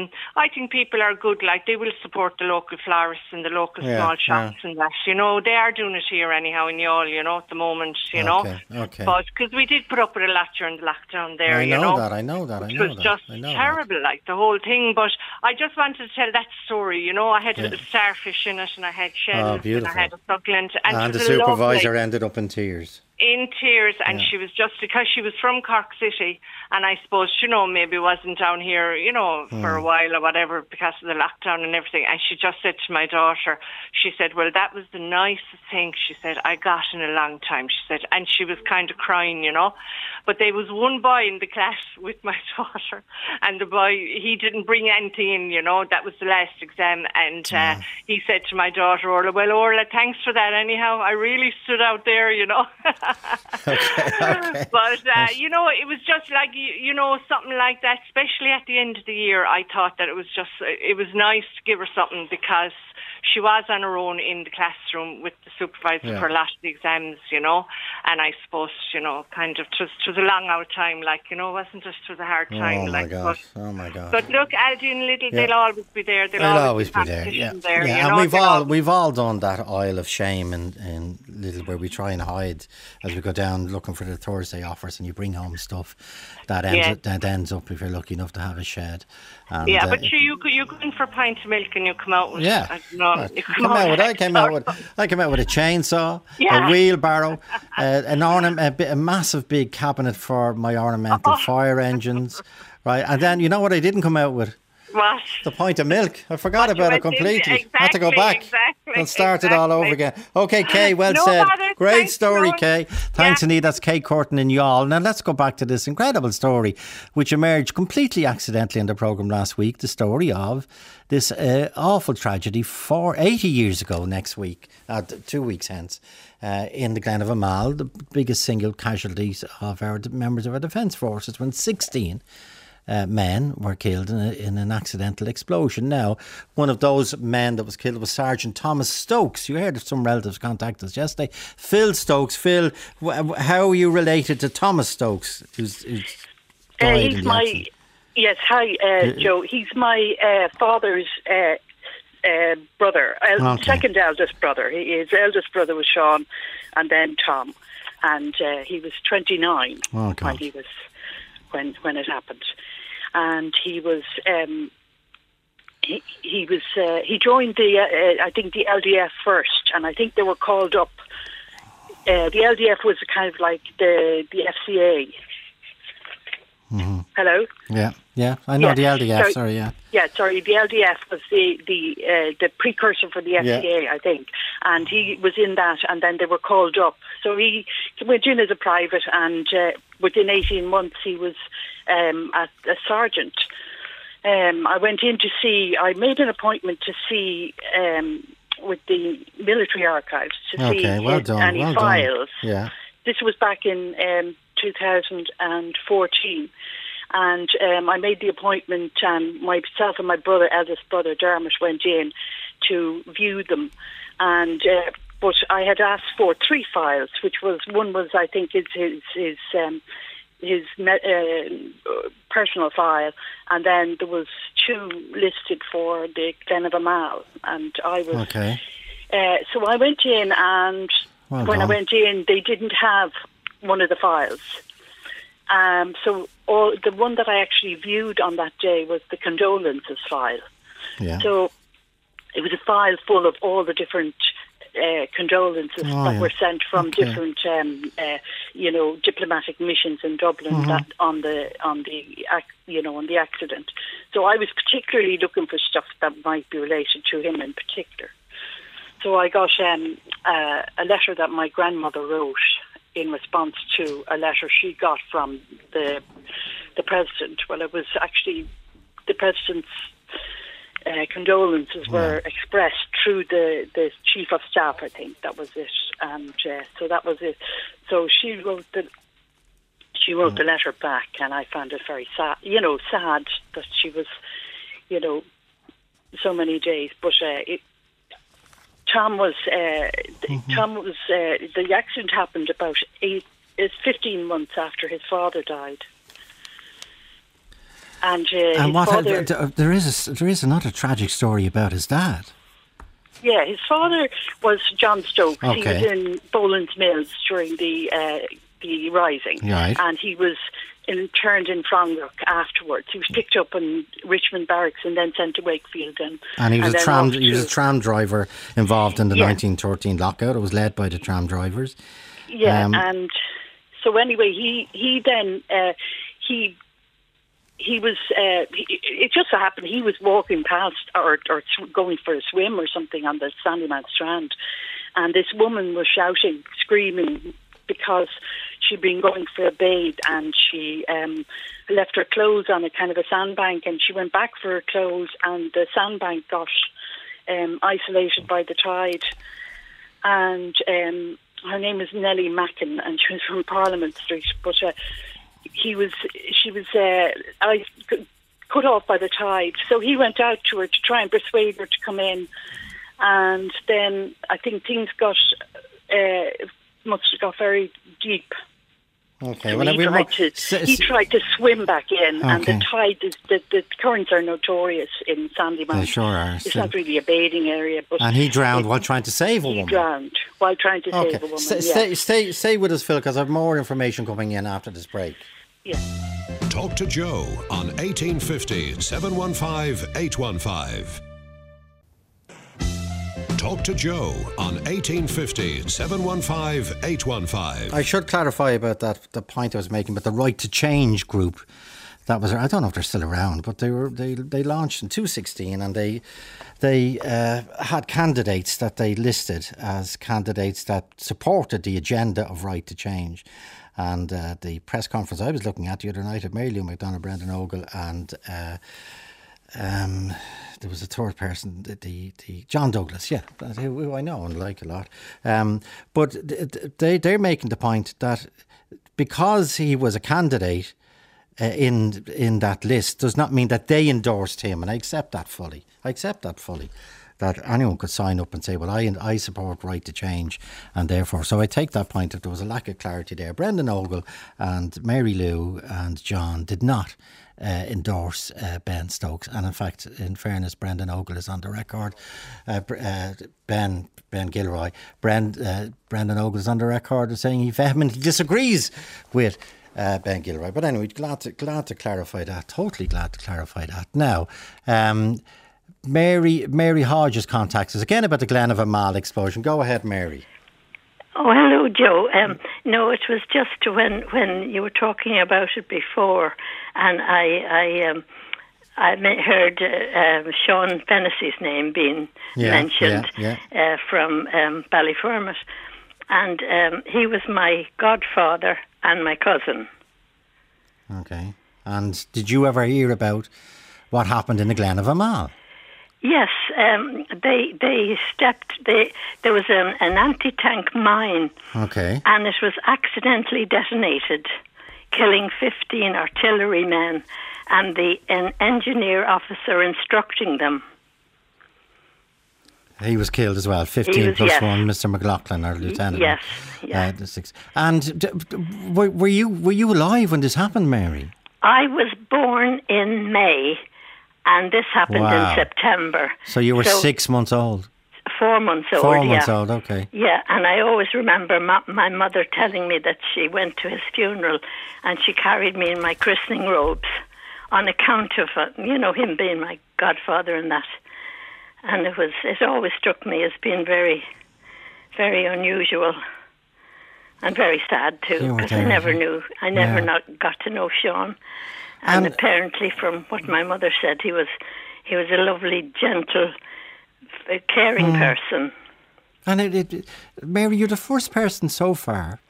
I think people are good, like they will support the local florists and the local small shops and that, you know. They are doing it here anyhow in Youghal, you know, at the moment, you know. Okay. But because we did put up with a lot during the lockdown there, I know that. It was just terrible, like the whole thing. But I just wanted to tell that story, you know. I had a little starfish in it, and I had shells, and I had a succulent.
And the supervisor ended up in tears.
In tears, and she was just, because she was from Cork City, and I suppose, you know, maybe wasn't down here, you know, for a while or whatever because of the lockdown and everything, and she just said to my daughter, she said, well, that was the nicest thing, she said, I got in a long time, she said, and she was kind of crying, you know. But there was one boy in the class with my daughter, and the boy, he didn't bring anything in, you know, that was the last exam, and he said to my daughter, Orla, well, Orla, thanks for that anyhow, I really stood out there, you know. Okay. But, you know, it was just like, you know, something like that, especially at the end of the year, I thought that it was nice to give her something because she was on her own in the classroom with the supervisor for a lot of the exams, you know, and I suppose, you know, kind of, it was a long out time, like, you know, wasn't it? It was a hard time.
Oh, my God.
But look, Aldi and Lidl, they'll always be there. They'll always be there.
Yeah.
You
know, and we've all done that aisle of shame in Lidl where we try and hide as we go down looking for the Thursday offers, and you bring home stuff that ends up, if you're lucky enough to have a shed. And,
but you go in for a pint of milk and you come out with I
came out with a chainsaw, a wheelbarrow, a massive big cabinet for my ornamental fire engines, right? And then you know what I didn't come out with?
What?
The pint of milk. I forgot about it completely.
Exactly,
I had to go back and start it all over again. Okay, Kay, well said. Great story, Kay. Thanks, Anita. That's Kay Corton in Youghal. Now let's go back to this incredible story which emerged completely accidentally in the programme last week. The story of this awful tragedy 80 years ago next week, 2 weeks hence, in the Glen of Amal, the biggest single casualties of our members of our defence forces, when 16 men were killed in an accidental explosion. Now, one of those men that was killed was Sergeant Thomas Stokes. You heard of some relatives contact us yesterday. Phil Stokes. Phil, how are you related to Thomas Stokes, who's died in the accident?
Yes, hi, Joe. He's my father's brother, second eldest brother. His eldest brother was Sean, and then Tom, and he was 29 when it happened. And he was he joined the I think the LDF first, and I think they were called up. The LDF was kind of like the FCA.
Mm-hmm.
Hello.
Yeah, I know the LDF.
The LDF was the precursor for the FCA, I think, and he was in that, and then they were called up. So he went in as a private, and within 18 months he was a sergeant. I went in to see. I made an appointment to see with the military archives to see any files.
Yeah.
This was back in 2014. And I made the appointment, and myself and my eldest brother Dermot, went in to view them. And but I had asked for 3 files, one was I think his personal file, and then there was 2 listed for the Glen of Amal, and I was
okay.
So I went in, and when I went in, they didn't have one of the files. So the one that I actually viewed on that day was the condolences file.
Yeah.
So it was a file full of all the different condolences that were sent from different, diplomatic missions in Dublin that on the accident. So I was particularly looking for stuff that might be related to him in particular. So I got a letter that my grandmother wrote in response to a letter she got from the president. Well, it was actually the president's condolences were expressed through the chief of staff, I think. That was it. And so that was it. So she wrote the letter back, and I found it very sad, sad that she was, so many days. But the accident happened about 15 months after his father died. And
there is another tragic story about his dad.
Yeah, his father was John Stokes.
Okay.
He was in Boland's Mills during the rising,
right.
And he was interned in Frongoch afterwards. He was picked up in Richmond Barracks and then sent to Wakefield.
And he was a tram driver involved in the 1913 lockout. It was led by the tram drivers.
Yeah, and so anyway, he then he was. It just so happened he was walking past or going for a swim or something on the Sandyman Strand, and this woman was shouting, screaming, because she'd been going for a bathe, and she left her clothes on a kind of a sandbank, and she went back for her clothes, and the sandbank got isolated by the tide. And her name is Nellie Mackin, and she was from Parliament Street, but she was cut off by the tide. So he went out to her to try and persuade her to come in, and then I think things must have got very deep.
Okay,
so he tried to swim back in, and the tide the currents are notorious in Sandyman.
They sure are.
It's not really a bathing area,
and he drowned while trying to save a woman.
He drowned while trying to save a woman.
Stay with us, Phil, because I have more information coming in after this break.
Yeah.
Talk to Joe on 1850 715 815. Talk to Joe on 1850 715 815.
I should clarify about the point I was making about the Right to Change group. That was, I don't know if they're still around, but they launched in 2016, and they had candidates that they listed as candidates that supported the agenda of Right to Change. And the press conference I was looking at the other night had Mary Lou McDonagh, Brendan Ogle, and there was a third person, the John Douglas, who I know and like a lot. But they're making the point that because he was a candidate in that list does not mean that they endorsed him, and I accept that fully. That anyone could sign up and say, well, I support Right to Change, and therefore, so I take that point that there was a lack of clarity there. Brendan Ogle and Mary Lou and John did not endorse Ben Stokes, and in fact, in fairness, Brendan Ogle is on the record. Ben Gilroy, Brendan Ogle is on the record as saying he vehemently disagrees with Ben Gilroy. But anyway, glad to clarify that. Totally glad to clarify that. Now, Mary Hodges contacts us again about the Glen of Amal explosion. Go ahead, Mary.
Oh, hello, Joe. No, it was just when you were talking about it before, and I heard Sean Fennessy's name being mentioned from Ballyfermot, and he was my godfather and my cousin.
Okay. And did you ever hear about what happened in the Glen of Amal?
Yes, they stepped. There was an anti-tank mine.
Okay.
And it was accidentally detonated killing 15 artillery men and an engineer officer instructing them.
He was killed as well. 15 plus
yes.
1, Mr. McLaughlin, our lieutenant.
Yes.
The 6. And were you alive when this happened, Mary?
I was born in May, and this happened in September.
So you were 6 months old?
4 months old,
4 months old, okay.
Yeah, and I always remember my mother telling me that she went to his funeral and she carried me in my christening robes on account of, him being my godfather and that. And it always struck me as being very, very unusual and very sad too, because I never got to know Sean. And apparently, from what my mother said, he was a lovely, gentle, caring person.
And Mary, you're the first person so far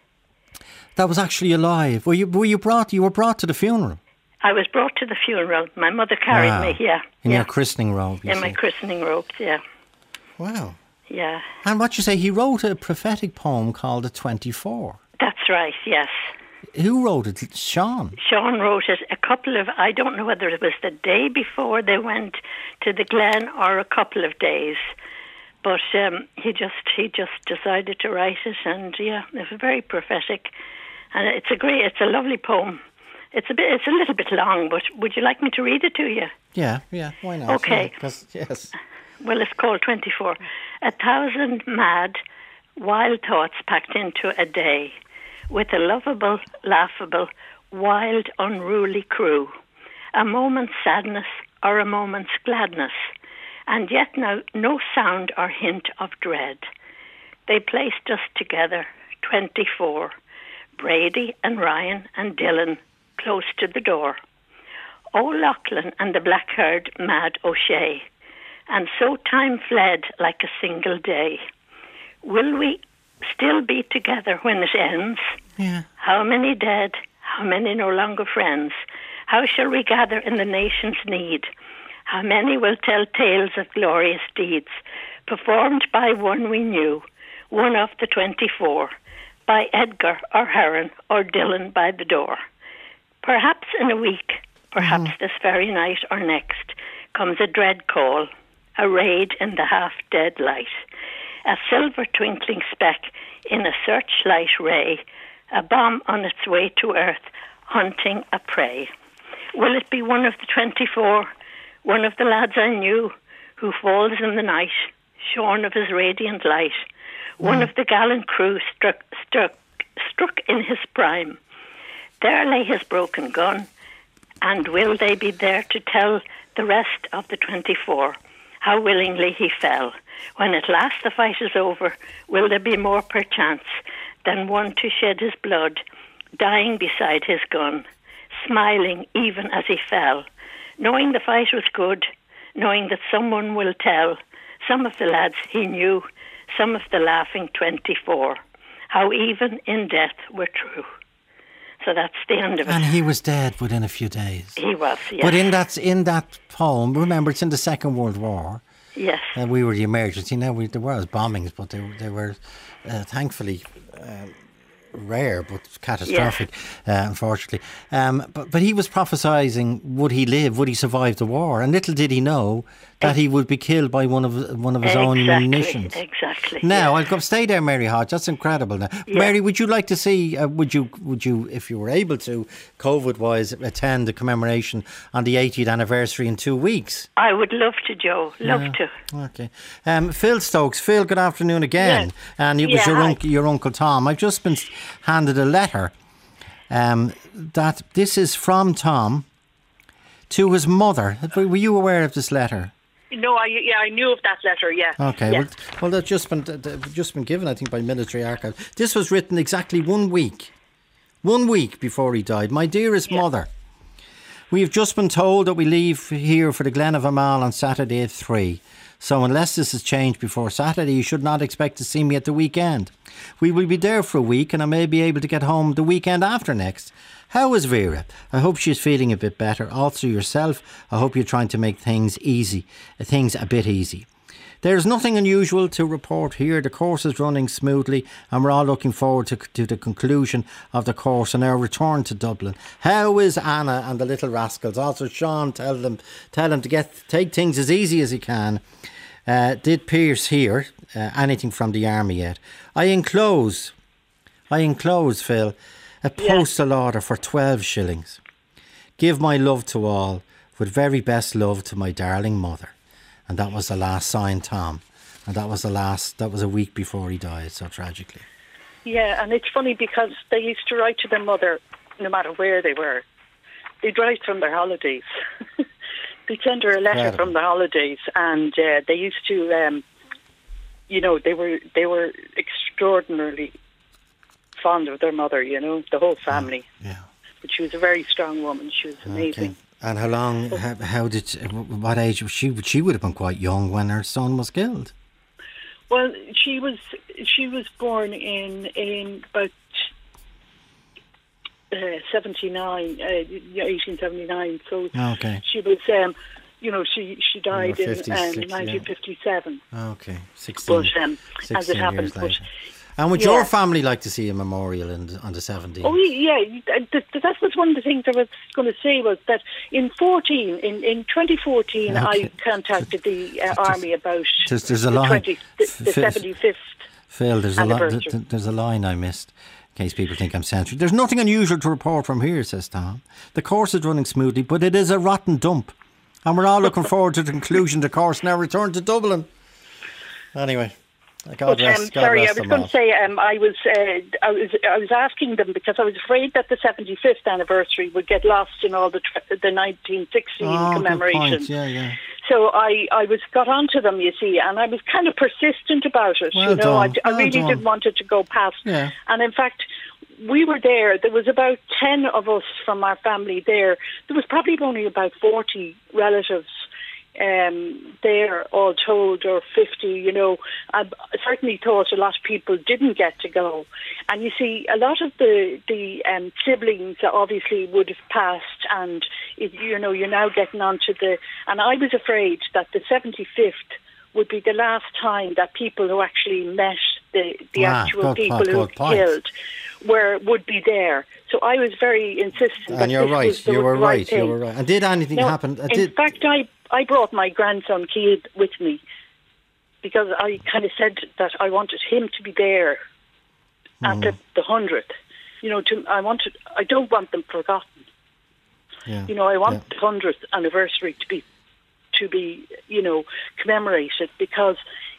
that was actually alive. You were brought to the funeral?
I was brought to the funeral. My mother carried me,
In your christening robe,
my christening robes, yeah.
Wow.
Yeah.
And what you say, he wrote a prophetic poem called The 24.
That's right, yes.
Who wrote it? Sean?
Sean wrote it I don't know whether it was the day before they went to the Glen or a couple of days. But he just decided to write it, and it was very prophetic. And it's a lovely poem. It's a little bit long, but would you like me to read it to you?
Yeah, why not?
Okay.
Yeah, yes.
Well, it's called 24. 1,000 mad, wild thoughts packed into a day, with a lovable, laughable, wild, unruly crew. A moment's sadness or a moment's gladness, and yet no sound or hint of dread. They placed us together, 24, Brady and Ryan and Dylan, close to the door. O'Loughlin and the black-haired Mad O'Shea. And so time fled like a single day. Will we still be together when it ends?
Yeah.
How many dead? How many no longer friends? How shall we gather in the nation's need? How many will tell tales of glorious deeds, performed by one we knew, one of the 24, by Edgar or Heron or Dylan by the door? Perhaps in a week, perhaps this very night or next, comes a dread call, a raid in the half-dead light, a silver twinkling speck in a searchlight ray, a bomb on its way to earth, hunting a prey. Will it be one of the 24, one of the lads I knew, who falls in the night, shorn of his radiant light, one of the gallant crew struck in his prime? There lay his broken gun, and will they be there to tell the rest of the 24 how willingly he fell? When at last the fight is over, will there be more perchance than one to shed his blood, dying beside his gun, smiling even as he fell, knowing the fight was good, knowing that someone will tell some of the lads he knew, some of the laughing 24, how even in death were true. So that's the end of it.
And he was dead within a few days.
He was, yes.
But in that poem, remember, it's in the Second World War.
Yes.
We were the emergency. Now, there was bombings, but they were thankfully rare, but catastrophic, unfortunately. But he was prophesying, would he live? Would he survive the war? And little did he know that he would be killed by one of his own munitions.
Exactly.
Now I'll stay there, Mary Hodge. That's incredible. Now, Mary, would you like to see? Would you, if you were able to, COVID-wise, attend the commemoration on the 80th anniversary in 2 weeks?
I would love to, Joe. Love to.
Okay. Phil Stokes. Phil, good afternoon again. Yes. And it was your Uncle Tom. I've just been handed a letter. That this is from Tom to his mother. Were you aware of this letter?
No, I knew of that letter, yeah.
Okay,
yeah.
Well, that's just been given, I think, by Military Archive. This was written exactly 1 week before he died. My dearest mother, we have just been told that we leave here for the Glen of Amal on Saturday at 3. So unless this has changed before Saturday, you should not expect to see me at the weekend. We will be there for a week and I may be able to get home the weekend after next. How is Vera? I hope she's feeling a bit better. Also yourself, I hope you're trying to make things a bit easy. There's nothing unusual to report here. The course is running smoothly and we're all looking forward to the conclusion of the course and our return to Dublin. How is Anna and the little rascals? Also, Sean, tell them to take things as easy as he can. Did Pierce hear anything from the army yet? I enclose, Phil, a postal order for 12 shillings. Give my love to all, with very best love to my darling mother. And that was the last sign, Tom. And that was a week before he died, so tragically.
Yeah, and it's funny because they used to write to their mother no matter where they were. They'd write from their holidays. They'd send her a letter from the holidays, and they used to, they were extraordinarily fond of their mother, the whole family.
Yeah.
But she was a very strong woman. She was amazing.
Okay. And how long, what age was she? She would have been quite young when her son was killed.
Well, she was born in about 1879. So she was, she died in 1957.
Okay, 16.
But as it happened,
and would your family like to see a memorial on the 17th?
Oh, yeah. That was one of the things I was going to say, was that in 2014, I contacted the army about
there's a line.
The 75th
Phil, there's a line I missed, in case people think I'm censored. There's nothing unusual to report from here, says Tom. The course is running smoothly, but it is a rotten dump. And we're all looking forward to the conclusion of the course, now return to Dublin. Anyway.
I was going to say I was asking them because I was afraid that the 75th anniversary would get lost in all the 1916 commemorations.
Yeah.
So I got onto them, you see, and I was kind of persistent about it. I really didn't want it to go past.
Yeah.
And in fact, we were there. There was about 10 of us from our family there. There was probably only about 40 relatives there, all told, or 50, I certainly thought a lot of people didn't get to go. And you see, a lot of the siblings obviously would have passed, and you're now getting onto and I was afraid that the 75th would be the last time that people who actually met the actual people who were killed would be there. So I was very insistent.
And you're right. You were right. And did anything happen?
In fact, I brought my grandson Keith with me because I kind of said that I wanted him to be there at the 100th. I don't want them forgotten.
Yeah.
I want the 100th anniversary to be commemorated because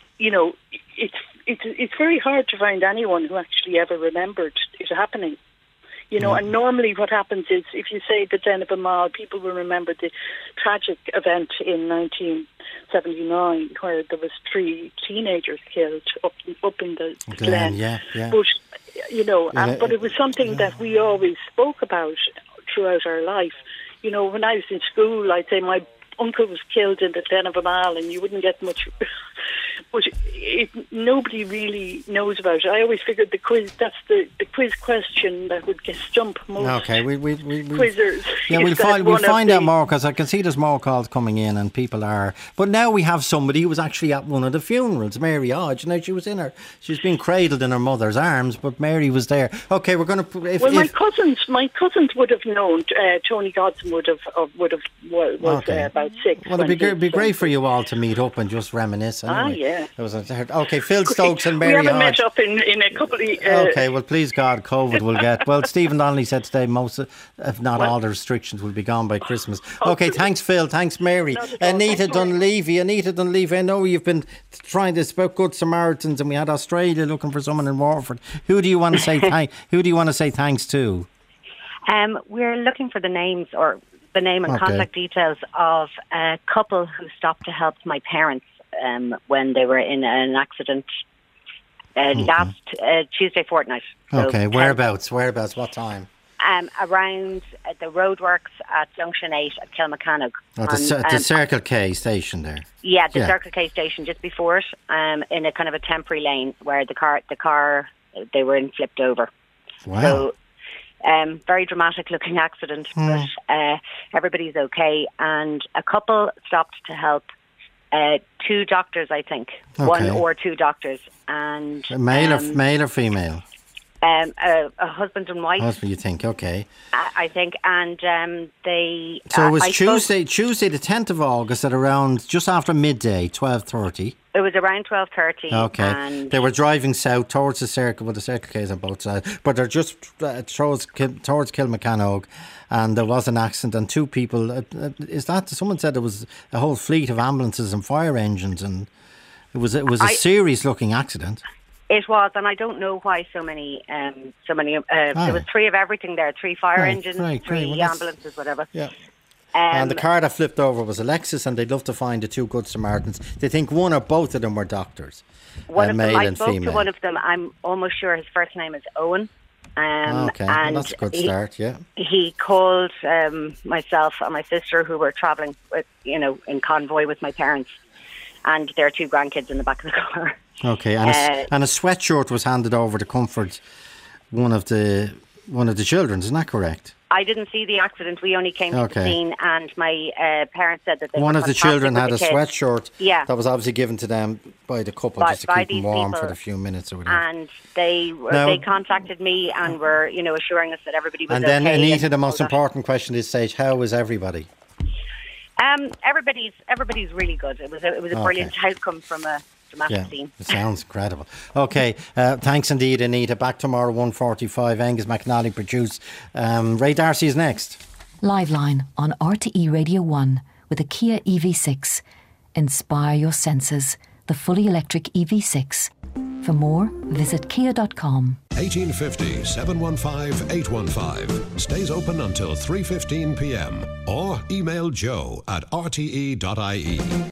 it's very hard to find anyone who actually ever remembered it happening. And normally what happens is, if you say the Den of Amal, people will remember the tragic event in 1979 where there was 3 teenagers killed up in the Glen.
Yeah.
But, but it was something that we always spoke about throughout our life. When I was in school, I'd say my uncle was killed in the Den of Amal, and you wouldn't get much. But nobody really knows about it. I always figured the quiz, that's the quiz question that would get stump most quizzers.
Yeah, we'll find out more, because I can see there's more calls coming in and people are. But now we have somebody who was actually at one of the funerals, Mary Hodge. Now she's been cradled in her mother's arms, but Mary was there. Okay, we're going to.
My cousins would have known. Tony Godson was about 6.
Well, it'd be great for you all to meet up and just reminisce. Anyway.
Yeah.
Okay, Phil Stokes and Mary Hodge.
We haven't met up in a couple of
okay, well, please God, COVID will get. Well, Stephen Donnelly said today most, if not all, the restrictions will be gone by Christmas. Okay, thanks, Phil. Thanks, Mary. Anita Dunleavy. I know you've been trying this about Good Samaritans, and we had Australia looking for someone in Waterford. Who do you want to say thanks to?
We're looking for the names or the name and contact details of a couple who stopped to help my parents when they were in an accident last Tuesday fortnight. So
whereabouts? What time?
Around the roadworks at Junction 8 at Kilmacannog.
The Circle K station there.
Yeah, Circle K station just before it, in a kind of a temporary lane where the car they were in flipped over.
Wow.
So, very dramatic looking accident, but everybody's okay. And a couple stopped to help 2 doctors, I think.
Okay.
1 or 2 doctors. And
male or female?
A husband and wife.
Husband, you think? Okay.
I think, and they.
So it was Tuesday the 10th of August at around just after midday, 12:30.
It was around 12:30.
Okay.
And
they were driving south towards the circle, with the Circle K's on both sides, but they're just towards Kilmacanogue, and there was an accident, and 2 people. Is that someone said there was a whole fleet of ambulances and fire engines, and it was a serious looking accident.
It was, and I don't know why so many. There was 3 of everything there: 3 fire engines, 3 ambulances, whatever.
Yeah. And the car that flipped over was a Lexus, and they'd love to find the 2 Good Samaritans. They think 1 or both of them were doctors,
male and female. I spoke to one of them. I'm almost sure his first name is Owen.
Okay,
and
that's a good start. Yeah.
He called myself and my sister, who were travelling with, in convoy with my parents, and their 2 grandkids in the back of the car.
Okay, and a sweatshirt was handed over to comfort one of the children. Isn't that correct?
I didn't see the accident. We only came to the scene, and my parents said that
one of the children had a sweatshirt that was obviously given to them by the couple just to keep them warm for a few minutes or whatever.
And they contacted me and were assuring us that everybody was okay.
And then Anita, the most important question at this stage: how is everybody?
Everybody's really good. It was a brilliant outcome from a dramatic scene.
It sounds incredible. Okay, thanks indeed, Anita. Back tomorrow, 1:45. Angus McNally produced. Ray Darcy is next.
Liveline on RTE Radio 1 with a Kia EV6. Inspire your senses. The fully electric EV6. For more, visit kia.com.
1850 715 815. Stays open until 3:15 p.m. or email joe@rte.ie.